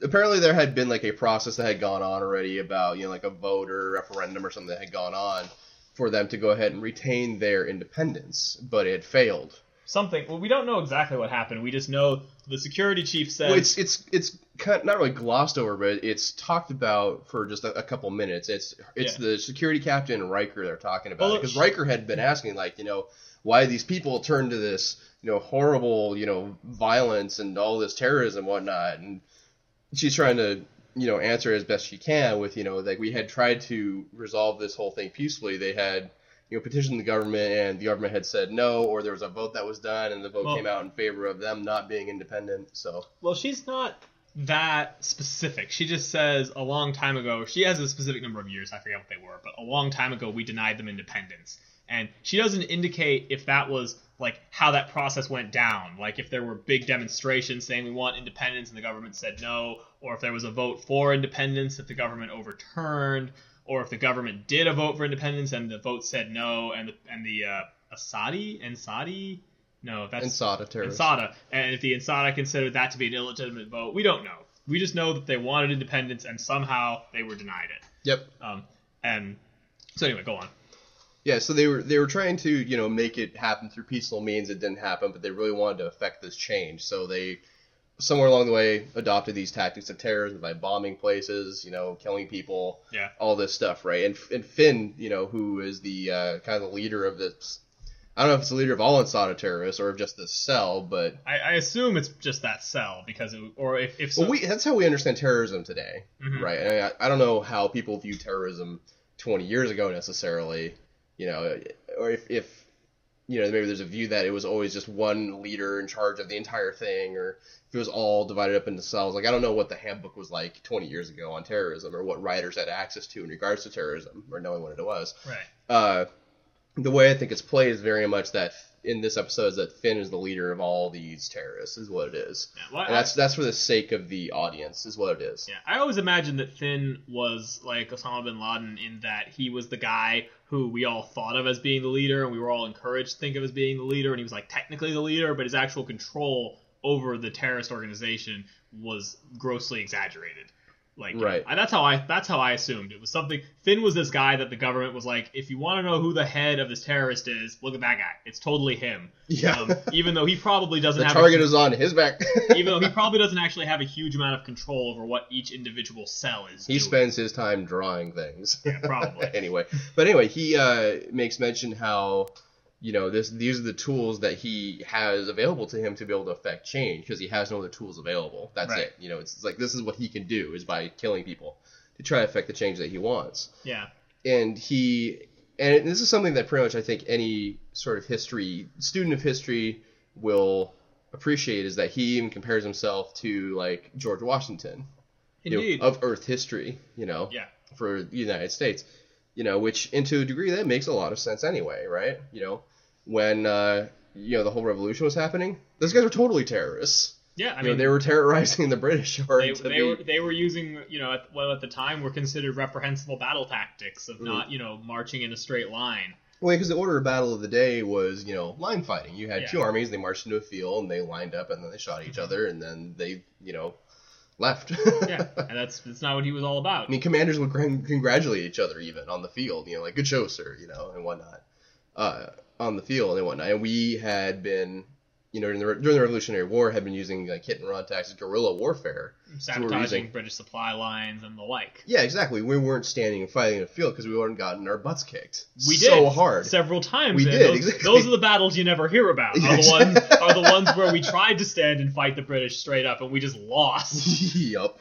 apparently there had been like a process that had gone on already about, you know, like a vote or referendum or something that had gone on for them to go ahead and retain their independence, but it failed. Something. Well, we don't know exactly what happened. We just know the security chief said. Well, it's it's it's kind of not really glossed over, but it's talked about for just a, a couple minutes. It's it's Yeah. the security captain and Riker they're talking about, Well, because sh- Riker had been asking, like, you know, why these people turn to this, you know, horrible, you know, violence and all this terrorism and whatnot, and she's trying to, you know, answer as best she can with, you know, like, we had tried to resolve this whole thing peacefully. They had, you know, petitioned the government, and the government had said no, or there was a vote that was done, and the vote Well- came out in favor of them not being independent. So Well, she's not that specific. She just says a long time ago, she has a specific number of years, I forget what they were, but a long time ago we denied them independence. And she doesn't indicate if that was like how that process went down, like if there were big demonstrations saying we want independence and the government said no, or if there was a vote for independence that the government overturned, or if the government did a vote for independence and the vote said no, and the and the uh, Asadi and Sadi, no, that's Ensada terrorists. Ensada, and if the Ensada considered that to be an illegitimate vote, we don't know. We just know that they wanted independence and somehow they were denied it. Yep. Um, and so anyway, go on. Yeah, so they were they were trying to, you know, make it happen through peaceful means. It didn't happen, but they really wanted to affect this change. So they, somewhere along the way, adopted these tactics of terrorism by bombing places, you know, killing people, Yeah. all this stuff, right? And and Finn, you know, who is the uh, kind of the leader of this, I don't know if it's the leader of all Ensada terrorists or of just this cell, but I, I assume it's just that cell because, it, or if if so, well, we that's how we understand terrorism today, Mhm. right? And I, I don't know how people view terrorism twenty years ago necessarily, you know, or if, if you know, maybe there's a view that it was always just one leader in charge of the entire thing, or if it was all divided up into cells. Like, I don't know what the handbook was like twenty years ago on terrorism, or what writers had access to in regards to terrorism, or knowing what it was. right. Uh, the way I think it's played is very much that in this episode is that Finn is the leader of all these terrorists, is what it is. Yeah, well, And that's that's for the sake of the audience, is what it is. Yeah, I always imagined that Finn was like Osama bin Laden in that he was the guy who we all thought of as being the leader, and we were all encouraged to think of as being the leader, and he was like technically the leader, but his actual control over the terrorist organization was grossly exaggerated. Like, Right. I, that's how I that's how I assumed it was something. Finn was this guy that the government was like, if you want to know who the head of this terrorist is, look at that guy. It's totally him. Yeah. Um, even though he probably doesn't The have target a, is on his back. even though he probably doesn't actually have a huge amount of control over what each individual cell is He doing. spends his time drawing things. Yeah, probably. Anyway, but anyway, he uh, makes mention how, you know, this these are the tools that he has available to him to be able to affect change, because he has no other tools available. That's Right. it. You know, it's like this is what he can do, is by killing people to try to affect the change that he wants. Yeah. And he and this is something that pretty much I think any sort of history student of history will appreciate, is that he even compares himself to like George Washington, you know, Indeed. of Earth history, you know, Yeah. for the United States, you know, which, and to a degree, that makes a lot of sense anyway, right? You know, when uh, you know, the whole revolution was happening, those guys were totally terrorists. Yeah, I You mean, know, they were terrorizing the British hard they, to they be. were they were using, you know, at, well at the time were considered reprehensible battle tactics of not, you know, marching in a straight line. Well, because the order of battle of the day was, you know, line fighting. You had Yeah. two armies, they marched into a field, and they lined up, and then they shot each other, and then they, you know, left. Yeah, and that's that's not what he was all about. I mean, commanders would con- congratulate each other even on the field, you know, like, good show, sir, you know, and whatnot, uh, on the field and whatnot. And we had been, you know, during the, during the Revolutionary War, had been using, like, hit and run tactics, guerrilla warfare. So we were Sabotaging using- British supply lines and the like. Yeah, exactly. We weren't standing and fighting in the field because we hadn't gotten our butts kicked. We so did hard. several times. We and did, Those, exactly. those are the battles you never hear about. Are Yeah, the ones are the ones where we tried to stand and fight the British straight up and we just lost. Yup.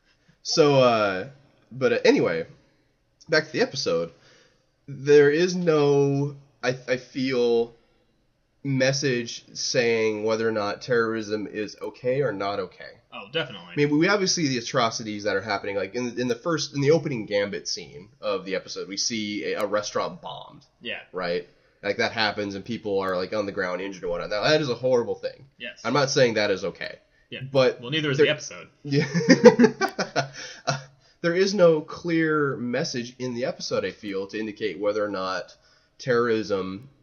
So, uh, but uh, anyway, back to the episode. There is no, I, I feel, message saying whether or not terrorism is okay or not okay. Oh, definitely. I mean, we obviously see the atrocities that are happening. Like in in the first, in the opening Gambit scene of the episode, we see a, a restaurant bombed, yeah. right? Like that happens, and people are like on the ground injured and whatnot. Now that is a horrible thing. Yes. I'm not saying that is okay. Yeah. But Well, neither is there- the episode. Yeah. Uh, there is no clear message in the episode, I feel, to indicate whether or not terrorism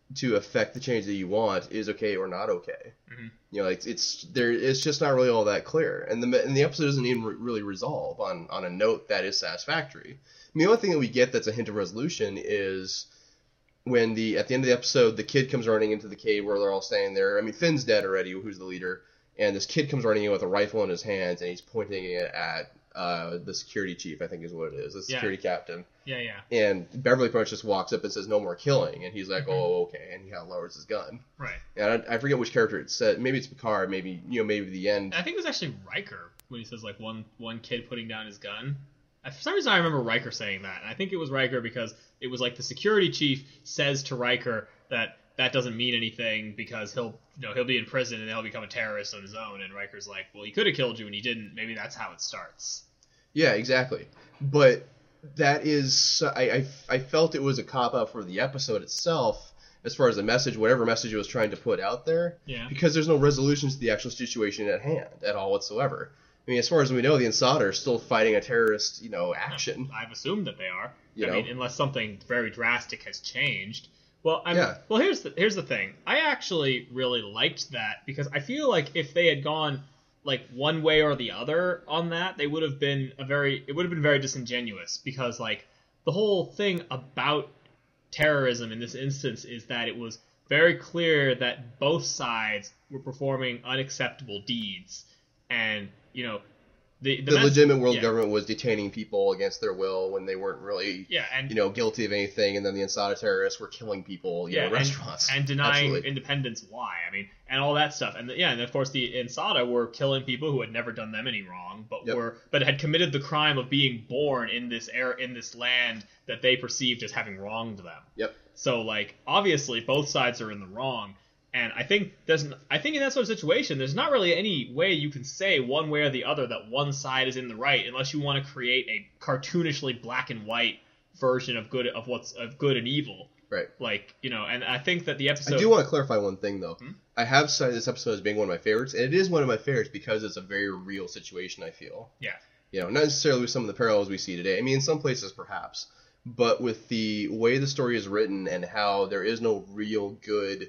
to affect the change that you want is okay or not okay. Mhm. You know, it's it's there. It's just not really all that clear, and the and the episode doesn't even re- really resolve on on a note that is satisfactory. I mean, the only thing that we get that's a hint of resolution is when the at the end of the episode, the kid comes running into the cave where they're all standing there. I mean, Finn's dead already, who's the leader, and this kid comes running in with a rifle in his hands, and he's pointing it at uh, the security chief, I think is what it is, the Yeah. security captain. Yeah, yeah. And Beverly Crunch just walks up and says, "No more killing," and he's like, Mhm. "Oh, okay," and he kind of lowers his gun. Right. And I, I forget which character it said. Maybe it's Picard. Maybe you know. Maybe the end. I think it was actually Riker when he says like one one kid putting down his gun. I- For some reason, I remember Riker saying that, and I think it was Riker because it was like the security chief says to Riker that that doesn't mean anything because he'll you know he'll be in prison and he'll become a terrorist on his own, and Riker's like, well, he could have killed you and he didn't. Maybe that's how it starts. Yeah, exactly. But that is, I, I, I felt it was a cop out for the episode itself, as far as the message, whatever message it was trying to put out there. Yeah. Because there's no resolution to the actual situation at hand at all whatsoever. I mean, as far as we know, the Insada are still fighting a terrorist, you know, action. I've assumed that they are. You I know? mean, unless something very drastic has changed. Well, I'm, Yeah. well, here's the here's the thing. I actually really liked that because I feel like if they had gone like one way or the other on that, they would have been a very it would have been very disingenuous because like the whole thing about terrorism in this instance is that it was very clear that both sides were performing unacceptable deeds, and you know the the, The mess- legitimate world yeah, government was detaining people against their will when they weren't really, yeah, and you know, guilty of anything, and then the Insada terrorists were killing people, you know, in and, restaurants. and denying Absolutely. independence. Why? I mean, and all that stuff. And the, yeah, and of course the Insada were killing people who had never done them any wrong, but Yep. were but had committed the crime of being born in this air in this land that they perceived as having wronged them. Yep. So like obviously both sides are in the wrong. And I think there's, I think in that sort of situation, there's not really any way you can say one way or the other that one side is in the right, unless you want to create a cartoonishly black and white version of good of what's of good and evil. Right. Like you know, and I think that the episode. I do want to clarify one thing, though. Hmm? I have cited this episode as being one of my favorites, and it is one of my favorites because it's a very real situation, I feel. Yeah. You know, not necessarily with some of the parallels we see today. I mean, in some places, perhaps. But with the way the story is written and how there is no real good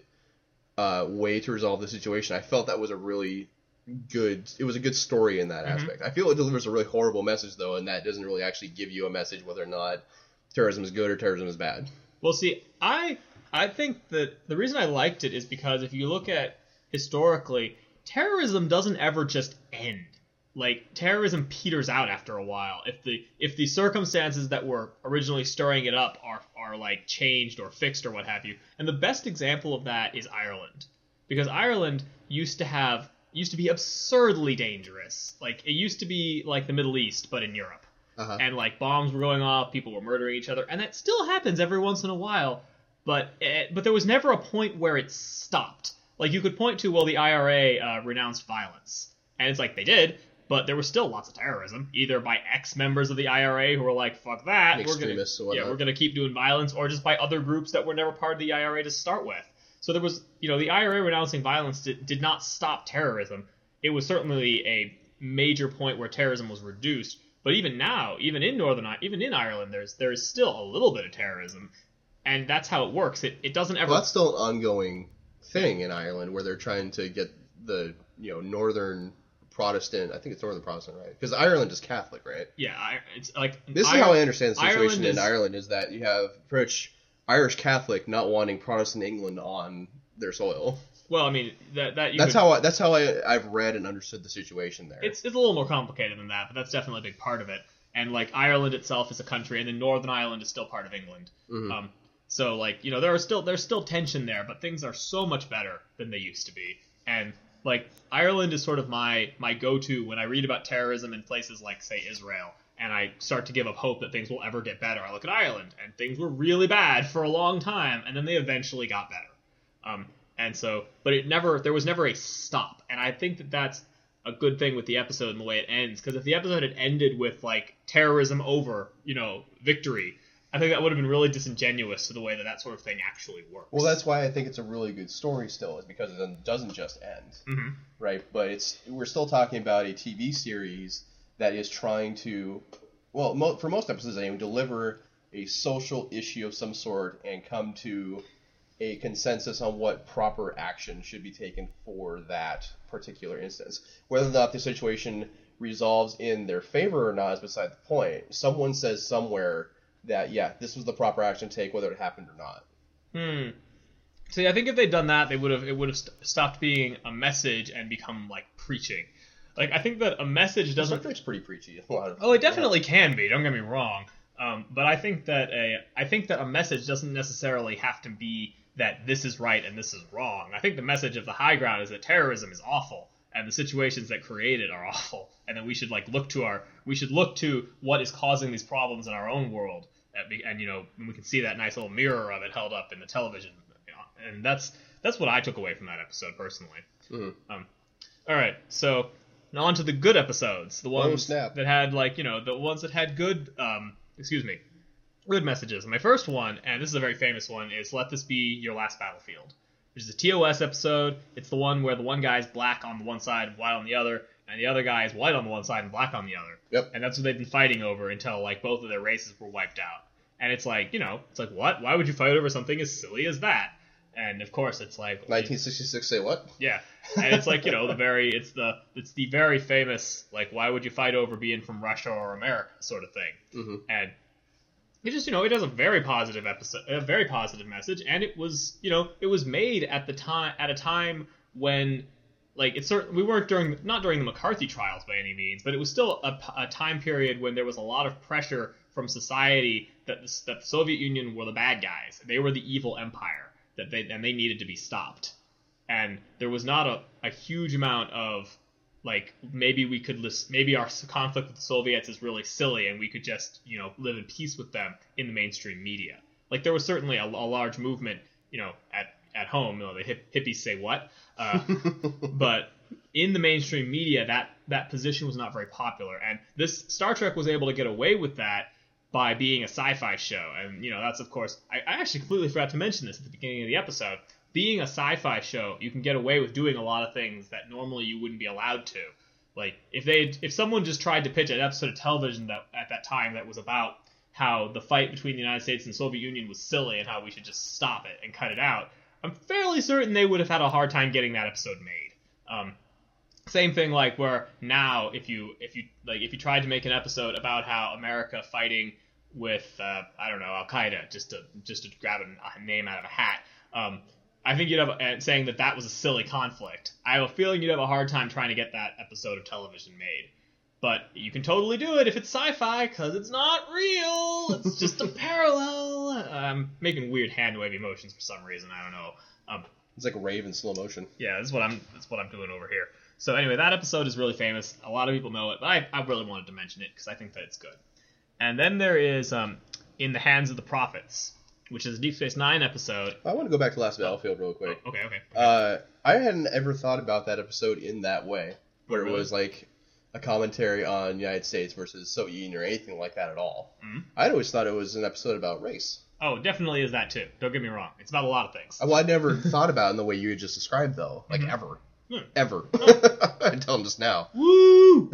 uh, way to resolve the situation, I felt that was a really good... It was a good story in that Mhm. aspect. I feel it delivers a really horrible message, though, and that doesn't really actually give you a message whether or not terrorism is good or terrorism is bad. Well, see, I I think that the reason I liked it is because if you look at historically, terrorism doesn't ever just end. Like terrorism peters out after a while. If the if the circumstances that were originally stirring it up are are like changed or fixed or what have you. And the best example of that is Ireland, because Ireland used to have used to be absurdly dangerous. Like it used to be like the Middle East but in Europe. Uh-huh. And like bombs were going off, people were murdering each other, and that still happens every once in a while. But it, but there was never a point where it stopped. Like you could point to, well, the I R A uh, renounced violence, and it's like they did, but there was still lots of terrorism, either by ex-members of the I R A who were like, "Fuck that, we're gonna Extremists or yeah, whatnot. we're gonna keep doing violence," or just by other groups that were never part of the I R A to start with. So there was, you know, the I R A renouncing violence did, did not stop terrorism. It was certainly a major point where terrorism was reduced. But even now, even in Northern, I- even in Ireland, there's there is still a little bit of terrorism, and that's how it works. It it doesn't ever. Well, that's still an ongoing thing in Ireland where they're trying to get the, you know, northern Protestant, I think it's northern Protestant, right? Because Ireland is Catholic, right? yeah, I, it's like This is Ir- how I understand the situation Ireland in is- Ireland is that you have pretty much Irish Catholic not wanting Protestant England on their soil. Well, I mean that that you That's could, how I, that's how I, I've read and understood the situation there. it's it's a little more complicated than that, but that's definitely a big part of it. And like Ireland itself is a country, and then Northern Ireland is still part of England. Mhm. Um, so like you know there are still there's still tension there, but things are so much better than they used to be. And like Ireland is sort of my my go-to when I read about terrorism in places like say Israel, and I start to give up hope that things will ever get better. I look at Ireland, and things were really bad for a long time, and then they eventually got better. Um, and so, but it never there was never a stop, and I think that that's a good thing with the episode and the way it ends, because if the episode had ended with like terrorism over, you know, victory, I think that would have been really disingenuous to the way that that sort of thing actually works. well, that's why I think it's a really good story still, is because it doesn't just end, hmm right? But it's we're still talking about a T V series that is trying to, well, mo- for most episodes, anyway, deliver a social issue of some sort and come to a consensus on what proper action should be taken for that particular instance. Whether or not the situation resolves in their favor or not is beside the point. Someone says somewhere that, yeah, this was the proper action to take, whether it happened or not. Hmm. See, I think if they'd done that, they would have it would have st- stopped being a message and become like preaching. Like, I think that a message doesn't. Star Trek's pretty preachy. A lot of Oh, it definitely can be. Don't get me wrong. Um, but I think that a I think that a message doesn't necessarily have to be that this is right and this is wrong. I think the message of the high ground is that terrorism is awful and the situations that create it are awful, and that we should like look to our we should look to what is causing these problems in our own world, and, and you know we can see that nice little mirror of it held up in the television, you know, and that's that's what I took away from that episode personally. Mm-hmm. Um, all right, so now on to the good episodes, the ones Oh, snap. that had like you know the ones that had good um excuse me. Good messages. My first one, and this is a very famous one, is Let This Be Your Last Battlefield, which is a T O S episode. It's the one where the one guy is black on the one side and white on the other, and the other guy is white on the one side and black on the other. Yep. And that's what they've been fighting over until, like, both of their races were wiped out. And it's like, you know, it's like, what? Why would you fight over something as silly as that? And, of course, it's like... nineteen sixty-six, say what? Yeah. And it's like, you know, the very... It's the it's the very famous, like, why would you fight over being from Russia or America sort of thing. Mm-hmm. And... It just, you know, it has a very positive episode, a very positive message, and it was, you know, it was made at the time, at a time when, like, it's certain we weren't during, not during the McCarthy trials by any means, but it was still a, a time period when there was a lot of pressure from society that the, that the Soviet Union were the bad guys, they were the evil empire, that they and they needed to be stopped, and there was not a, a huge amount of. Like, maybe we could list, maybe our conflict with the Soviets is really silly and we could just, you know, live in peace with them in the mainstream media. Like, there was certainly a, a large movement, you know, at, at home, you know, the hip, hippies say what, uh, but in the mainstream media, that, that position was not very popular. And this Star Trek was able to get away with that by being a sci-fi show. And, you know, that's, of course, I, I actually completely forgot to mention this at the beginning of the episode. Being a sci-fi show, you can get away with doing a lot of things that normally you wouldn't be allowed to. Like, if they, if someone just tried to pitch an episode of television that at that time that was about how the fight between the United States and the Soviet Union was silly and how we should just stop it and cut it out, I'm fairly certain they would have had a hard time getting that episode made. Um, same thing, like where now, if you, if you, like, if you tried to make an episode about how America fighting with, uh, I don't know, Al Qaeda, just to, just to grab a, a name out of a hat. Um, I think you'd have uh, saying that that was a silly conflict. I have a feeling you'd have a hard time trying to get that episode of television made. But you can totally do it if it's sci-fi, because it's not real. It's just a parallel. I'm making weird hand-wavy motions for some reason. I don't know. Um, It's like a rave in slow motion. yeah, that's what I'm. That's what I'm doing over here. So anyway, that episode is really famous. A lot of people know it, but I, I really wanted to mention it because I think that it's good. And then there is um, In the Hands of the Prophets, which is a Deep Space Nine episode. I want to go back to Last Battlefield real quick. Oh, okay, okay. Uh, I hadn't ever thought about that episode in that way, where Really? it was like a commentary on United States versus Soviet Union or anything like that at all. Mhm. I'd always thought it was an episode about race. Oh, it definitely is that too. Don't get me wrong. It's about a lot of things. Well, I never thought about it in the way you had just described, though. Like, Mhm. ever. Hmm. Ever. Until just now. Woo!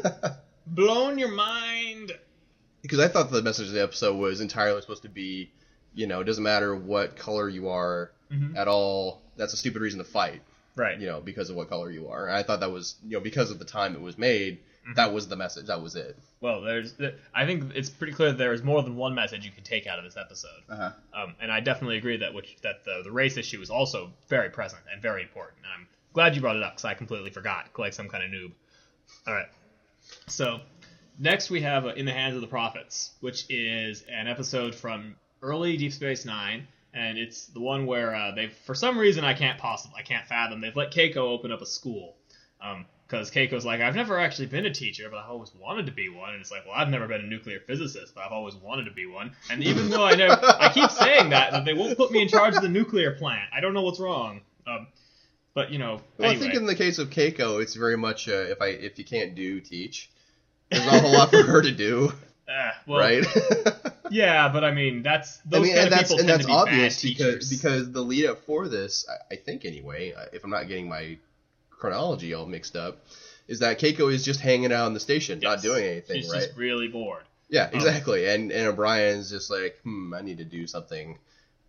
Blown your mind. Because I thought the message of the episode was entirely supposed to be, you know, it doesn't matter what color you are Mhm. at all. That's a stupid reason to fight, Right. you know, because of what color you are. And I thought that was, you know, because of the time it was made, Mm-hmm. that was the message. That was it. Well, there's. I think it's pretty clear that there is more than one message you can take out of this episode. Uh-huh. Um, and I definitely agree that which that the, the race issue is also very present and very important. And I'm glad you brought it up because I completely forgot, like some kind of noob. All right. So next we have uh, In the Hands of the Prophets, which is an episode from early Deep Space Nine, and it's the one where uh, they've, for some reason I can't possibly, I can't fathom, they've let Keiko open up a school. Um, Because Keiko's like, I've never actually been a teacher, but I've always wanted to be one. And it's like, well, I've never been a nuclear physicist, but I've always wanted to be one. And even though I never, I keep saying that, that they won't put me in charge of the nuclear plant. I don't know what's wrong. Um, but, you know, Well, anyway. I think in the case of Keiko, it's very much uh, if I if you can't do, teach. There's not a whole lot for her to do, Uh, well, right? yeah, but I mean, that's, those I mean, kind and of that's people and tend that's to be bad obvious teachers. because because the lead up for this, I, I think anyway, uh, if I'm not getting my chronology all mixed up, is that Keiko is just hanging out on the station, not Yes. doing anything, She's right? just really bored. Yeah, exactly. And and O'Brien's just like, hmm, I need to do something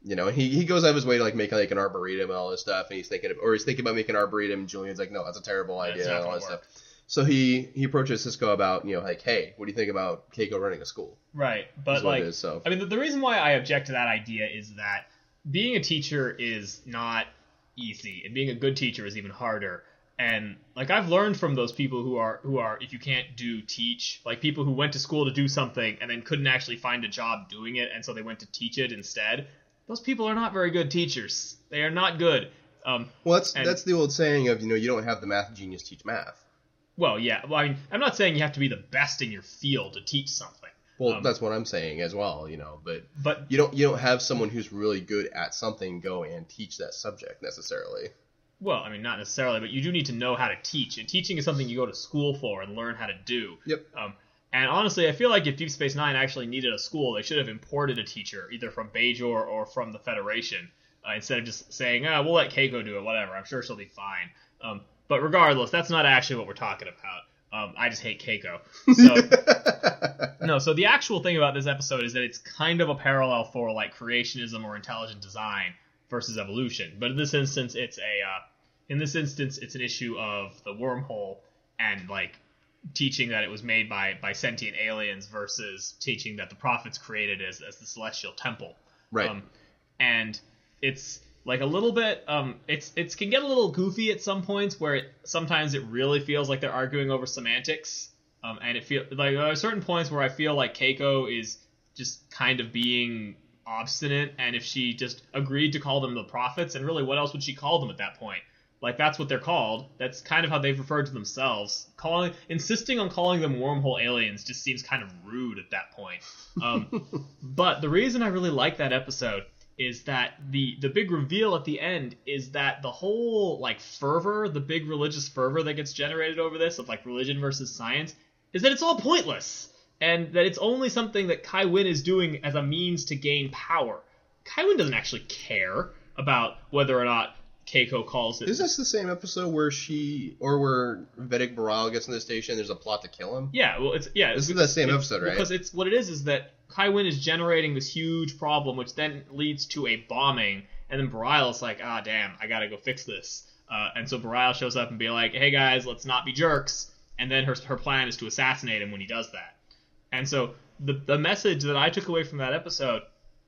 You know, he, he goes out of his way to like make like an arboretum and all this stuff, and he's thinking of, or he's thinking about making an arboretum. And Julian's like, no, that's a terrible Yeah, idea, it's not and all gonna this work. stuff. So he he approaches Cisco about, you know, like, hey, what do you think about Keiko running a school? Right, but Is what like, it is, so. I mean, the, the reason why I object to that idea is that being a teacher is not easy, and being a good teacher is even harder. And like, I've learned from those people who are who are if you can't do, teach, like people who went to school to do something and then couldn't actually find a job doing it, and so they went to teach it instead. Those people are not very good teachers. They are not good. Um, Well, that's and- that's the old saying of, you know, you don't have the math genius teach math. well, yeah. Well, I mean, I'm not saying you have to be the best in your field to teach something. Well, Um, that's what I'm saying as well, you know. But But you don't you don't have someone who's really good at something go and teach that subject necessarily. well, I mean, not necessarily, but you do need to know how to teach, and teaching is something you go to school for and learn how to do. Yep. Um, and honestly, I feel like if Deep Space Nine actually needed a school, they should have imported a teacher, either from Bajor or from the Federation, uh, instead of just saying, ah, we'll let Keiko do it, whatever, I'm sure she'll be fine. Um, but regardless, that's not actually what we're talking about. Um, I just hate Keiko. So, no, so the actual thing about this episode is that it's kind of a parallel for, like, creationism or intelligent design versus evolution. But in this instance, it's a, uh, in this instance, it's an issue of the wormhole and, like, teaching that it was made by, by sentient aliens versus teaching that the prophets created as, as the celestial temple. Right. Um, and it's like a little bit, um, it's it's can get a little goofy at some points where it, sometimes it really feels like they're arguing over semantics. Um, and it feel like there are certain points where I feel like Keiko is just kind of being obstinate, and if she just agreed to call them the prophets, and really what else would she call them at that point? Like, that's what they're called. That's kind of how they've referred to themselves. Calling, insisting on calling them wormhole aliens just seems kind of rude at that point. Um, but the reason I really like that episode is that the the big reveal at the end is that the whole, like, fervor, the big religious fervor that gets generated over this, of, like, religion versus science, is that it's all pointless. And that it's only something that Kai Wynn is doing as a means to gain power. Kai Wynn doesn't actually care about whether or not Keiko calls it. Is this the same episode where she, or where Vedic Baral gets in the station, there's a plot to kill him? Yeah, well, it's yeah. This it's, is the same it's, episode, right? Because it's what it is is that Kai Wynn is generating this huge problem, which then leads to a bombing, and then Bareilles like, ah, damn, I gotta go fix this. Uh, and so Bareilles shows up and be like, hey guys, let's not be jerks. And then her her plan is to assassinate him when he does that. And so the the message that I took away from that episode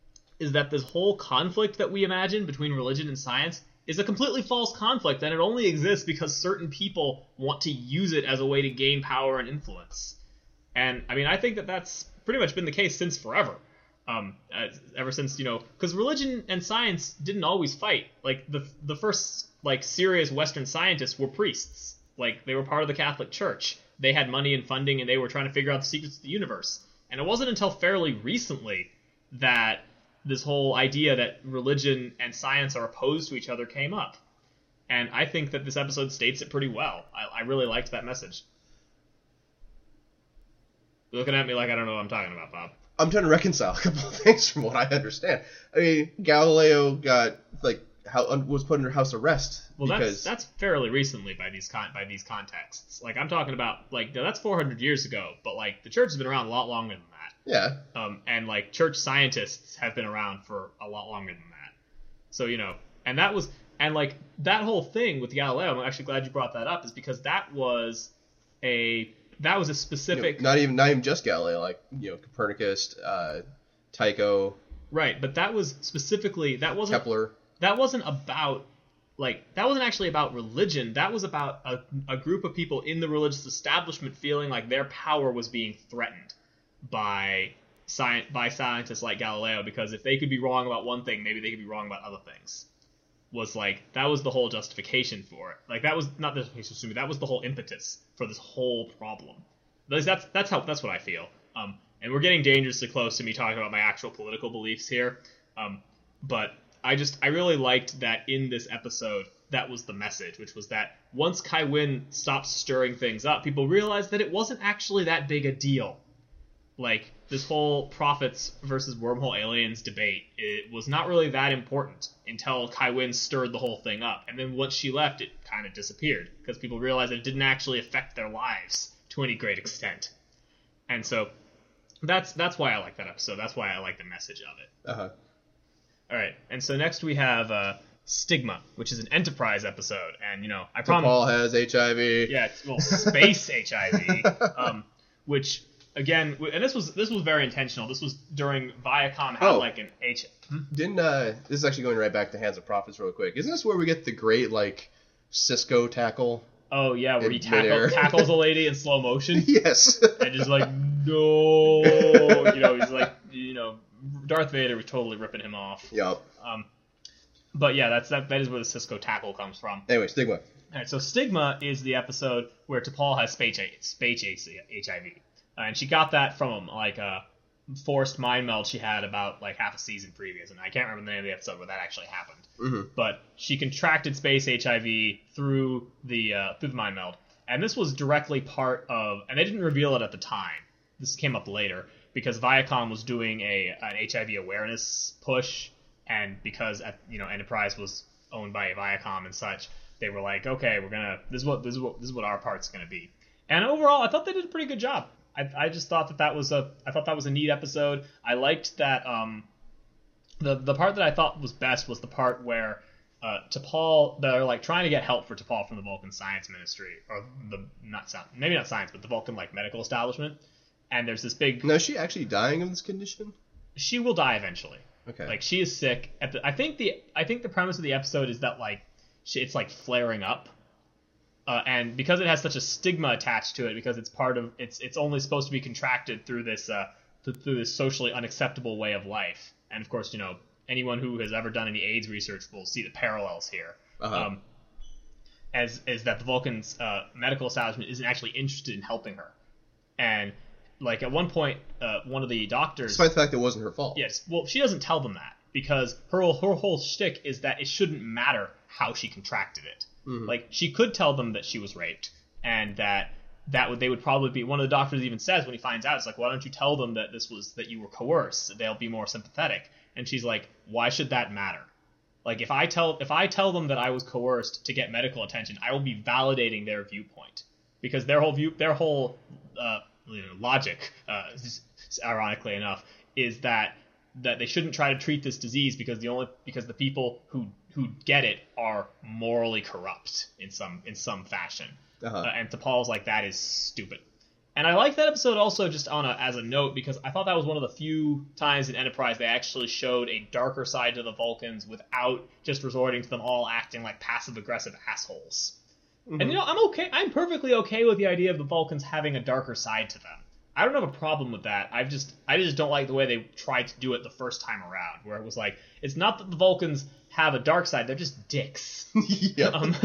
is that this whole conflict that we imagine between religion and science is a completely false conflict, and it only exists because certain people want to use it as a way to gain power and influence. And, I mean, I think that that's pretty much been the case since forever. Um, uh, ever since, you know, because religion and science didn't always fight. Like, the the first, like, serious Western scientists were priests. Like, they were part of the Catholic Church. They had money and funding, and they were trying to figure out the secrets of the universe. And it wasn't until fairly recently that this whole idea that religion and science are opposed to each other came up. And I think that this episode states it pretty well. I, I really liked that message. You're looking at me like I don't know what I'm talking about, Bob. I'm trying to reconcile a couple of things from what I understand. I mean, Galileo got, like, how, was put under house arrest. Well, because... that's that's fairly recently by these con- by these contexts. Like, I'm talking about, like, that's four hundred years ago, but, like, the church has been around a lot longer than that. Yeah. Um, and, like, church scientists have been around for a lot longer than that. So, you know, and that was, and, like, that whole thing with Galileo, I'm actually glad you brought that up, is because that was a, that was a specific... You know, not even not even just Galileo, like, you know, Copernicus, uh, Tycho. Right, but that was specifically, that wasn't... Kepler. That wasn't about, like, that wasn't actually about religion. That was about a, a group of people in the religious establishment feeling like their power was being threatened by sci- by scientists like Galileo, because if they could be wrong about one thing, maybe they could be wrong about other things. Was like, that was the whole justification for it. Like, that was not the justification, that was the whole impetus for this whole problem. At least that's that's how that's what I feel. Um, and we're getting dangerously close to me talking about my actual political beliefs here. Um, but I just I really liked that in this episode that was the message, which was that once Kai Wynn stopped stirring things up, people realized that it wasn't actually that big a deal. Like, this whole prophets versus wormhole aliens debate, it was not really that important until Kai Wynn stirred the whole thing up. And then once she left, it kind of disappeared, because people realized that it didn't actually affect their lives to any great extent. And so that's that's why I like that episode. That's why I like the message of it. Uh-huh. All right, and so next we have uh, Stigma, which is an Enterprise episode, and you know I promise. Paul has H I V. Yeah, it's, well, space H I V, um, which again, and this was this was very intentional. This was during Viacom had Oh. like an H. Hmm? Didn't uh this is actually going right back to Hands of Prophets real quick. Isn't this where we get the great like Cisco tackle? Oh yeah, where he In tackle, midair. tackles a lady in slow motion. Yes. And just like, no, you know, he's like, you know, Darth Vader was totally ripping him off. Yup. Um, but yeah, that's that. That is where the Cisco tackle comes from. Anyway, Stigma. All right, so Stigma is the episode where T'Pol has space space H I V, uh, and she got that from like a forced mind meld she had about like half a season previous, and I can't remember the name of the episode where that actually happened. Mm-hmm. But she contracted space H I V through the uh, through the mind meld, and this was directly part of, and they didn't reveal it at the time. This came up later because Viacom was doing a an H I V awareness push, and because at, you know Enterprise was owned by Viacom and such, they were like, okay, we're gonna this is what this is what this is what our part's gonna be. And overall, I thought they did a pretty good job. I, I just thought that that was a I thought that was a neat episode. I liked that. Um, the the part that I thought was best was the part where uh, T'Pol they're like trying to get help for T'Pol from the Vulcan Science Ministry, or the not sci- maybe not science, but the Vulcan like medical establishment. And there's this big. Now, is she actually dying of this condition? She will die eventually. Okay. Like she is sick. At the I think the I think the premise of the episode is that like she, it's like flaring up. Uh, and because it has such a stigma attached to it, because it's part of it's it's only supposed to be contracted through this uh, th- through this socially unacceptable way of life. And of course, you know, anyone who has ever done any AIDS research will see the parallels here. Uh-huh. Um, as is that the Vulcan's uh, medical establishment isn't actually interested in helping her, and like at one point, uh, one of the doctors. Despite the fact that it wasn't her fault. Yes, well, she doesn't tell them that because her her whole shtick is that it shouldn't matter how she contracted it. Mm-hmm. Like she could tell them that she was raped, and that that would they would probably be. One of the doctors even says when he finds out, it's like, why don't you tell them that this was that you were coerced? They'll be more sympathetic. And she's like, why should that matter? Like if I tell if I tell them that I was coerced to get medical attention, I will be validating their viewpoint because their whole view their whole uh, you know, logic, uh, ironically enough, is that that they shouldn't try to treat this disease because the only because the people who who get it are morally corrupt in some in some fashion. Uh-huh. Uh, and T'Pol's like, that is stupid. And I like that episode also just on a, as a note because I thought that was one of the few times in Enterprise they actually showed a darker side to the Vulcans without just resorting to them all acting like passive-aggressive assholes. Mm-hmm. And you know, I'm okay. I'm perfectly okay with the idea of the Vulcans having a darker side to them. I don't have a problem with that. I've just I just don't like the way they tried to do it the first time around, where it was like, it's not that the Vulcans have a dark side, they're just dicks. Yeah. Um,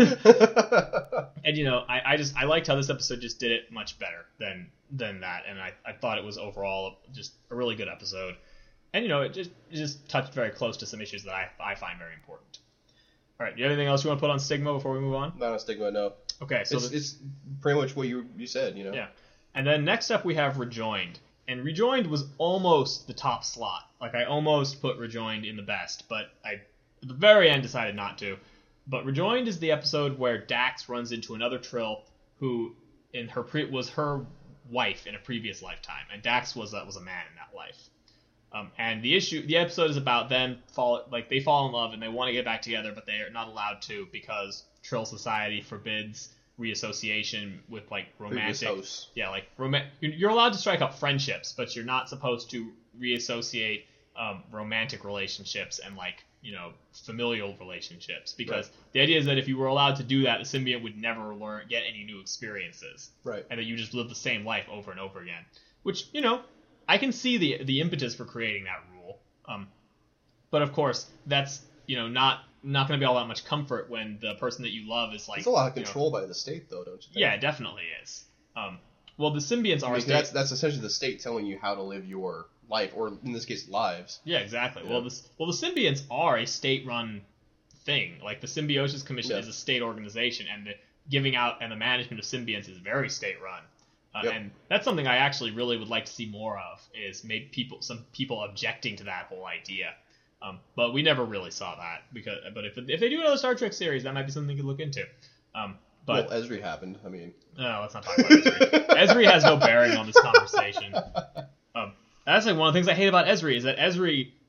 and you know, I, I just I liked how this episode just did it much better than than that, and I, I thought it was overall just a really good episode. And you know, it just it just touched very close to some issues that I I find very important. All right, do you have anything else you want to put on Stigma before we move on? Not a Stigma, no. Okay, so it's, the, it's pretty much what you you said, you know. yeah. And then next up we have Rejoined. And Rejoined was almost the top slot. Like, I almost put Rejoined in the best, but I, at the very end, decided not to. But Rejoined is the episode where Dax runs into another Trill who in her pre- was her wife in a previous lifetime. And Dax was, uh, was a man in that life. Um, and the issue, the episode is about them, fall, like, they fall in love and they want to get back together, but they are not allowed to because Trill society forbids reassociation with like romantic yeah like rom- you're allowed to strike up friendships, but you're not supposed to reassociate um, romantic relationships and like you know familial relationships because right. The idea is that if you were allowed to do that, the symbiote would never learn get any new experiences, right? And that you just live the same life over and over again, which you know I can see the the impetus for creating that rule, um but of course that's you know not not going to be all that much comfort when the person that you love is like... It's a lot of you control know, by the state, though, don't you think? Yeah, it definitely is. Um, well, the symbionts are... I mean, state... that's that's essentially the state telling you how to live your life, or in this case, lives. Yeah, exactly. Yeah. Well, the, well, the symbionts are a state-run thing. Like, the Symbiosis Commission yeah. is a state organization, and the giving out and the management of symbionts is very state-run. Uh, yep. And that's something I actually really would like to see more of, is maybe people, some people objecting to that whole idea. Um, but we never really saw that because. But if if they do another Star Trek series, that might be something you could look into. Um, but well, Ezri happened. I mean, no, let's not talk about Ezri. Ezri has no bearing on this conversation. Um, that's like one of the things I hate about Ezri is that Ezri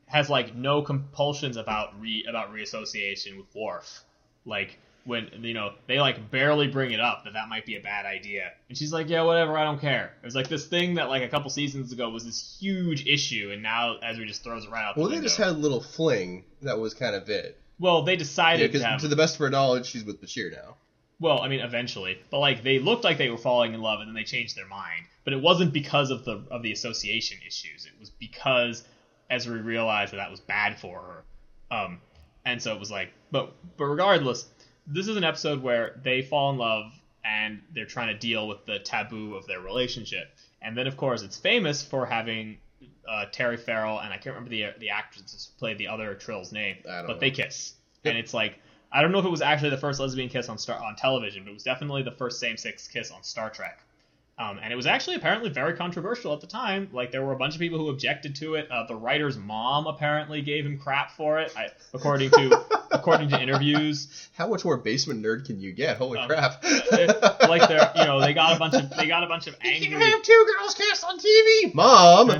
has like no compulsions about re about reassociation with Worf. Like when you know they like barely bring it up that that might be a bad idea, and she's like, yeah, whatever, I don't care. It was like this thing that like a couple seasons ago was this huge issue, and now Ezri just throws it right out the Well, window. they just had a little fling. That was kind of it. Well, they Yeah, decided because to have. to the best of her knowledge, she's with Bashir now. Well, I mean, eventually, but like they looked like they were falling in love, and then they changed their mind. But it wasn't because of the of the association issues. It was because Ezri realized that that was bad for her, um, and so it was like. But but regardless, this is an episode where they fall in love and they're trying to deal with the taboo of their relationship. And then, of course, it's famous for having uh, Terry Farrell and I can't remember the the actress who played the other Trill's name, I don't but know. they kiss, Yep. and it's like. I don't know if it was actually the first lesbian kiss on Star on television, but it was definitely the first same-sex kiss on Star Trek. Um, and it was actually apparently very controversial at the time. Like, there were a bunch of people who objected to it. Uh, the writer's mom apparently gave him crap for it, I, according to according to interviews. How much more basement nerd can you get? Holy Um, crap! It- like, they're you know they got a bunch of they got a bunch of angry. two girls kiss on T V, Mom.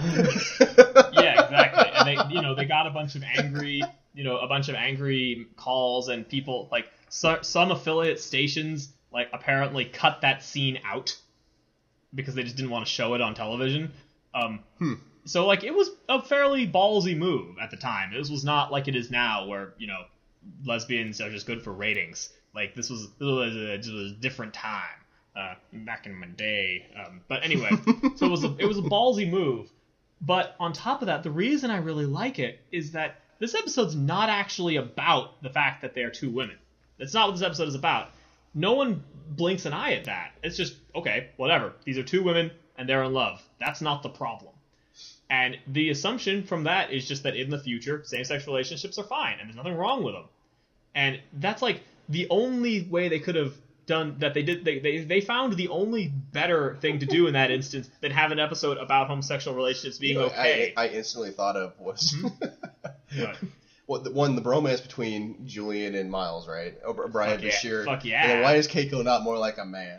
Yeah, exactly. And they, you know, they got a bunch of angry, you know, a bunch of angry calls, and people like so, some affiliate stations like apparently cut that scene out because they just didn't want to show it on television. Um, Hmm. So like it was a fairly ballsy move at the time. This was not like it is now, where you know lesbians are just good for ratings. Like this was this was a, this was a different time uh, back in my day. Um, but anyway, so it was a, it was a ballsy move. But on top of that, the reason I really like it is that this episode's not actually about the fact that they're two women. That's not what this episode is about. No one blinks an eye at that. It's just, okay, whatever. These are two women, and they're in love. That's not the problem. And the assumption from that is just that in the future, same-sex relationships are fine, and there's nothing wrong with them. And that's like the only way they could have done that they did they, they they found the only better thing to do in that instance than have an episode about homosexual relationships being You know, okay. I, I instantly thought of was But, well, the one the bromance between Julian and Miles, right? Oh, Brian Fuck yeah. Bashir. Fuck yeah. And then why is Keiko not more like a man?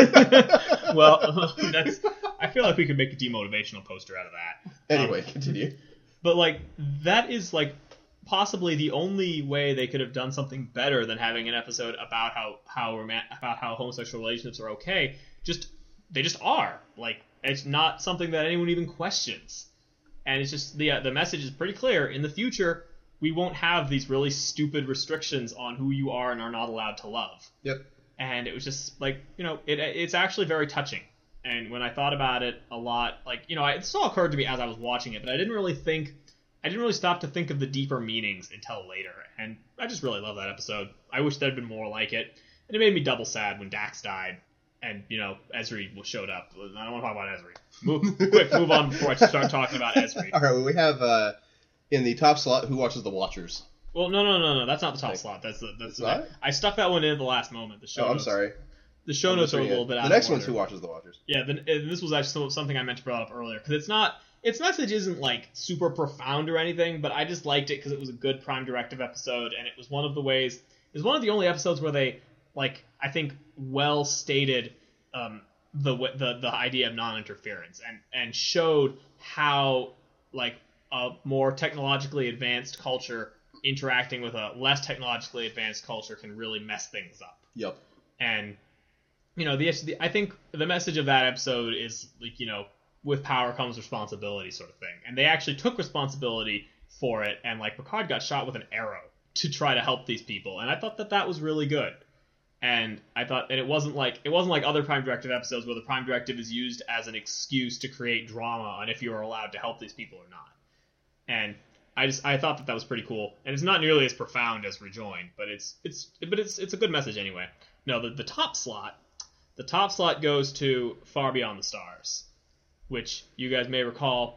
well, that's I feel like we could make a demotivational poster out of that. Anyway, Um, continue. But like that is like possibly the only way they could have done something better than having an episode about how how roman- about how homosexual relationships are okay. Just they just are. Like it's not something that anyone even questions. And it's just the uh, the message is pretty clear. In the future, we won't have these really stupid restrictions on who you are and are not allowed to love. Yep. And it was just like, you know, it it's actually very touching. And when I thought about it a lot, like, you know, it still occurred to me as I was watching it, but I didn't really think, I didn't really stop to think of the deeper meanings until later. And I just really love that episode. I wish there'd been more like it. And it made me double sad when Dax died and, you know, Ezri showed up. I don't want to talk about Ezri. Move, quick, move on before I start talking about Ezri. All right, well, we have uh, in the top slot, who watches The Watchers? Well, no, no, no, no, that's not the top slot. That's the, that's the, not? I stuck that one in at the last moment. The show Oh, I'm notes. sorry. The show I'm notes are a misreading little it. bit out The next of one's order. Who Watches The Watchers. Yeah, then and this was actually something I meant to bring up earlier because it's not its message isn't like super profound or anything, but I just liked it because it was a good Prime Directive episode, and it was one of the ways it was one of the only episodes where they like I think well stated um, the the the idea of non-interference and and showed how like a more technologically advanced culture interacting with a less technologically advanced culture can really mess things up. Yep. And you know, the, the I think the message of that episode is like, you know, with power comes responsibility sort of thing. And they actually took responsibility for it, and like Picard got shot with an arrow to try to help these people, and I thought that that was really good. And I thought, and it wasn't like it wasn't like other Prime Directive episodes where the Prime Directive is used as an excuse to create drama on if you are allowed to help these people or not. And I just I thought that that was pretty cool, and it's not nearly as profound as Rejoin, but it's it's but it's it's a good message anyway. No, the the top slot, the top slot goes to Far Beyond the Stars, which you guys may recall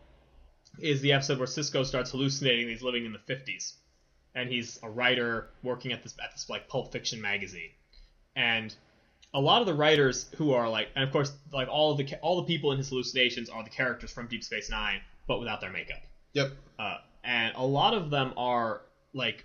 is the episode where Cisco starts hallucinating he's living in the fifties, and he's a writer working at this at this like Pulp Fiction magazine, and a lot of the writers who are like, and of course like all of the all the people in his hallucinations are the characters from Deep Space Nine, but without their makeup. Yep. Uh, and a lot of them are like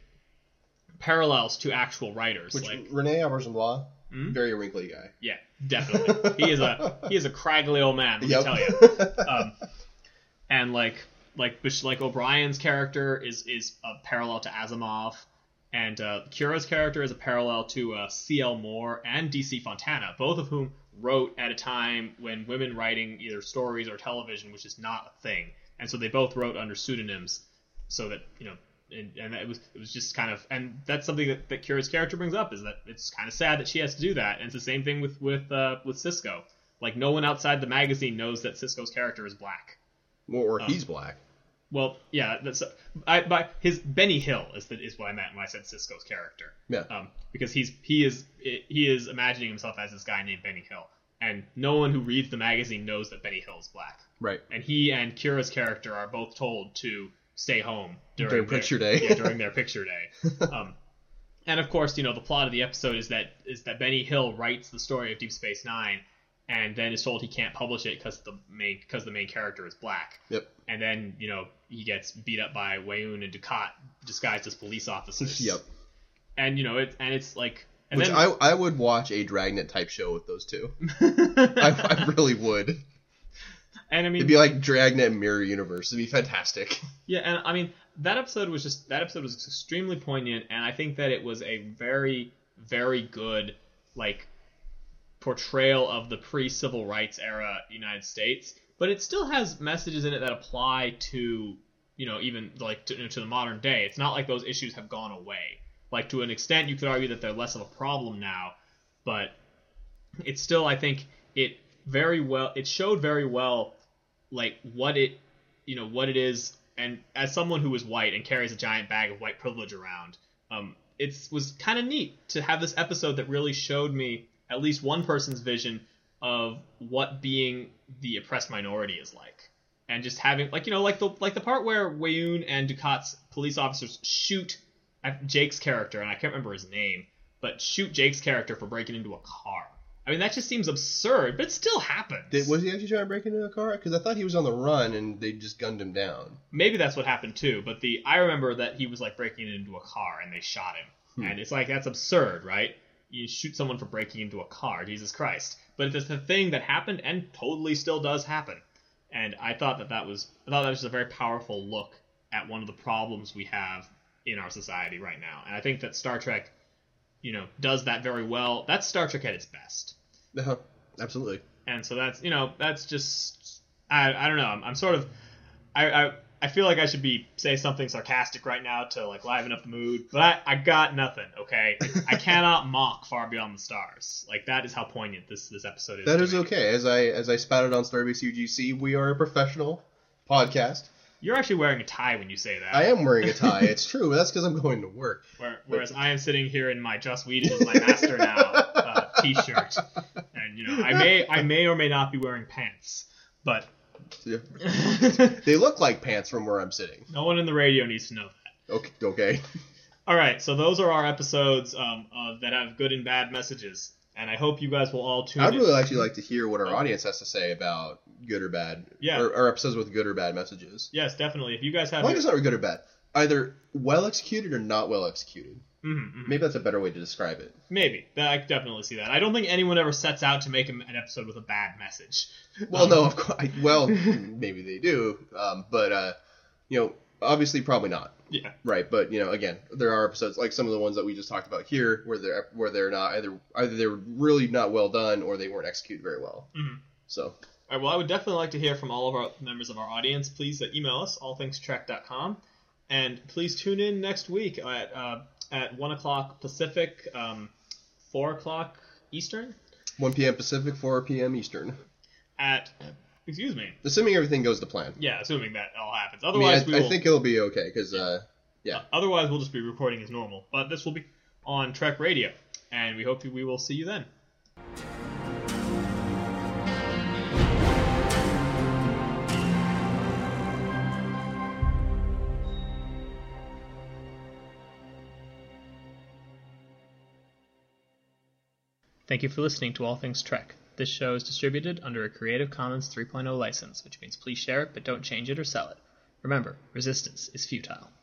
parallels to actual writers. Which like Rene Auberjonois, Hmm? very wrinkly guy. yeah, definitely. he is a he is a craggly old man. Let me Yep. tell you. Um, and like like which like O'Brien's character is is a parallel to Asimov, and uh, Kira's character is a parallel to uh, C L Moore and D C Fontana, both of whom wrote at a time when women writing either stories or television, which is not a thing, and so they both wrote under pseudonyms, so that you know. And, and it was it was just kind of, and that's something that, that Kira's character brings up, is that it's kind of sad that she has to do that. And it's the same thing with with uh, with Sisko. Like, no one outside the magazine knows that Sisko's character is black. Or, or Um, he's black. Well, yeah, that's I by his Benny Hill is the, is what I meant when I said Sisko's character. Yeah. Um, because he's he is he is imagining himself as this guy named Benny Hill, and no one who reads the magazine knows that Benny Hill is black. Right. And he and Kira's character are both told to stay home during, During their, picture day. yeah, during their picture day. Um, and of course, you know, the plot of the episode is that is that Benny Hill writes the story of Deep Space Nine, and then is told he can't publish it because the main because the main character is black. Yep. And then, you know, he gets beat up by Weyoun and Dukat disguised as police officers. Yep. And you know it, and it's like, and Which then, I I would watch a Dragnet type show with those two. I, I really would. and I mean, It'd be like Dragnet Mirror Universe. It'd be fantastic. yeah, and I mean that episode was just that episode was extremely poignant, and I think that it was a very very good like portrayal of the pre-civil rights era United States, but it still has messages in it that apply to, you know, even like to, to the modern day. It's not like those issues have gone away. Like, to an extent, you could argue that they're less of a problem now, but it's still, I think, it very well, it showed very well, like, what it, you know, what it is, and as someone who is white and carries a giant bag of white privilege around, um, it was kind of neat to have this episode that really showed me at least one person's vision of what being the oppressed minority is like. And just having, like, you know, like the like the part where Weyoun and Dukat's police officers shoot at Jake's character, and I can't remember his name, but shoot Jake's character for breaking into a car. I mean, that just seems absurd, but it still happens. Did, was he actually trying to break into a car? Because I thought he was on the run and they just gunned him down. Maybe that's what happened too, but the I remember that he was like breaking into a car and they shot him. Hmm. And it's like, that's absurd, right? You shoot someone for breaking into a car, Jesus Christ. But it's a thing that happened and totally still does happen. And I thought that that was I thought that was just a very powerful look at one of the problems we have in our society right now. And I think that Star Trek, you know, does that very well. That's Star Trek at its best. Uh-huh. Absolutely. And so that's, you know, that's just, I I don't know. I'm, I'm sort of, I, I I feel like I should be say something sarcastic right now to like liven up the mood, but I, I got nothing. Okay, I cannot mock Far Beyond the Stars. Like, that is how poignant this this episode is. That to is me. okay. As I as I spouted on Starbase U G C, we are a professional podcast. You're actually wearing a tie when you say that. I am wearing a tie. It's true, but that's because I'm going to work. Where, whereas I am sitting here in my Joss Whedon is my master now uh, T-shirt, and you know I may I may or may not be wearing pants, but Yeah. They look like pants from where I'm sitting. no one in the radio needs to know that. Okay. Okay. All right, so those are our episodes um, uh, that have good and bad messages, and I hope you guys will all tune I'd in. really actually like to hear what our audience has to say about good or bad. Yeah. Or, or episodes with good or bad messages. Yes, definitely. If you guys have, Well, I guess not good or bad. Either well executed or not well executed. Mhm, mhm. Maybe that's a better way to describe it. maybe that, I definitely see that. I don't think anyone ever sets out to make an episode with a bad message. Well, Um, no, of course. Well, maybe they do, um, but uh, you know, obviously, probably not. Yeah. Right, but you know, again, there are episodes like some of the ones that we just talked about here, where they're where they're not either either they're really not well done or they weren't executed very well. Mhm. So, All right, well, I would definitely like to hear from all of our members of our audience. Please uh, email us, all things trek dot com, and please tune in next week at uh, at one o'clock Pacific, um, four o'clock Eastern, one p.m. Pacific, four p.m. Eastern. at, excuse me, Assuming everything goes to plan. yeah, assuming that all happens. I mean, Otherwise, I, we I will, think it'll be okay because, uh, yeah. otherwise we'll just be recording as normal. But this will be on Trek Radio, and we hope we will see you then. Thank you for listening to All Things Trek. This show is distributed under a Creative Commons three point oh license, which means please share it, but don't change it or sell it. Remember, resistance is futile.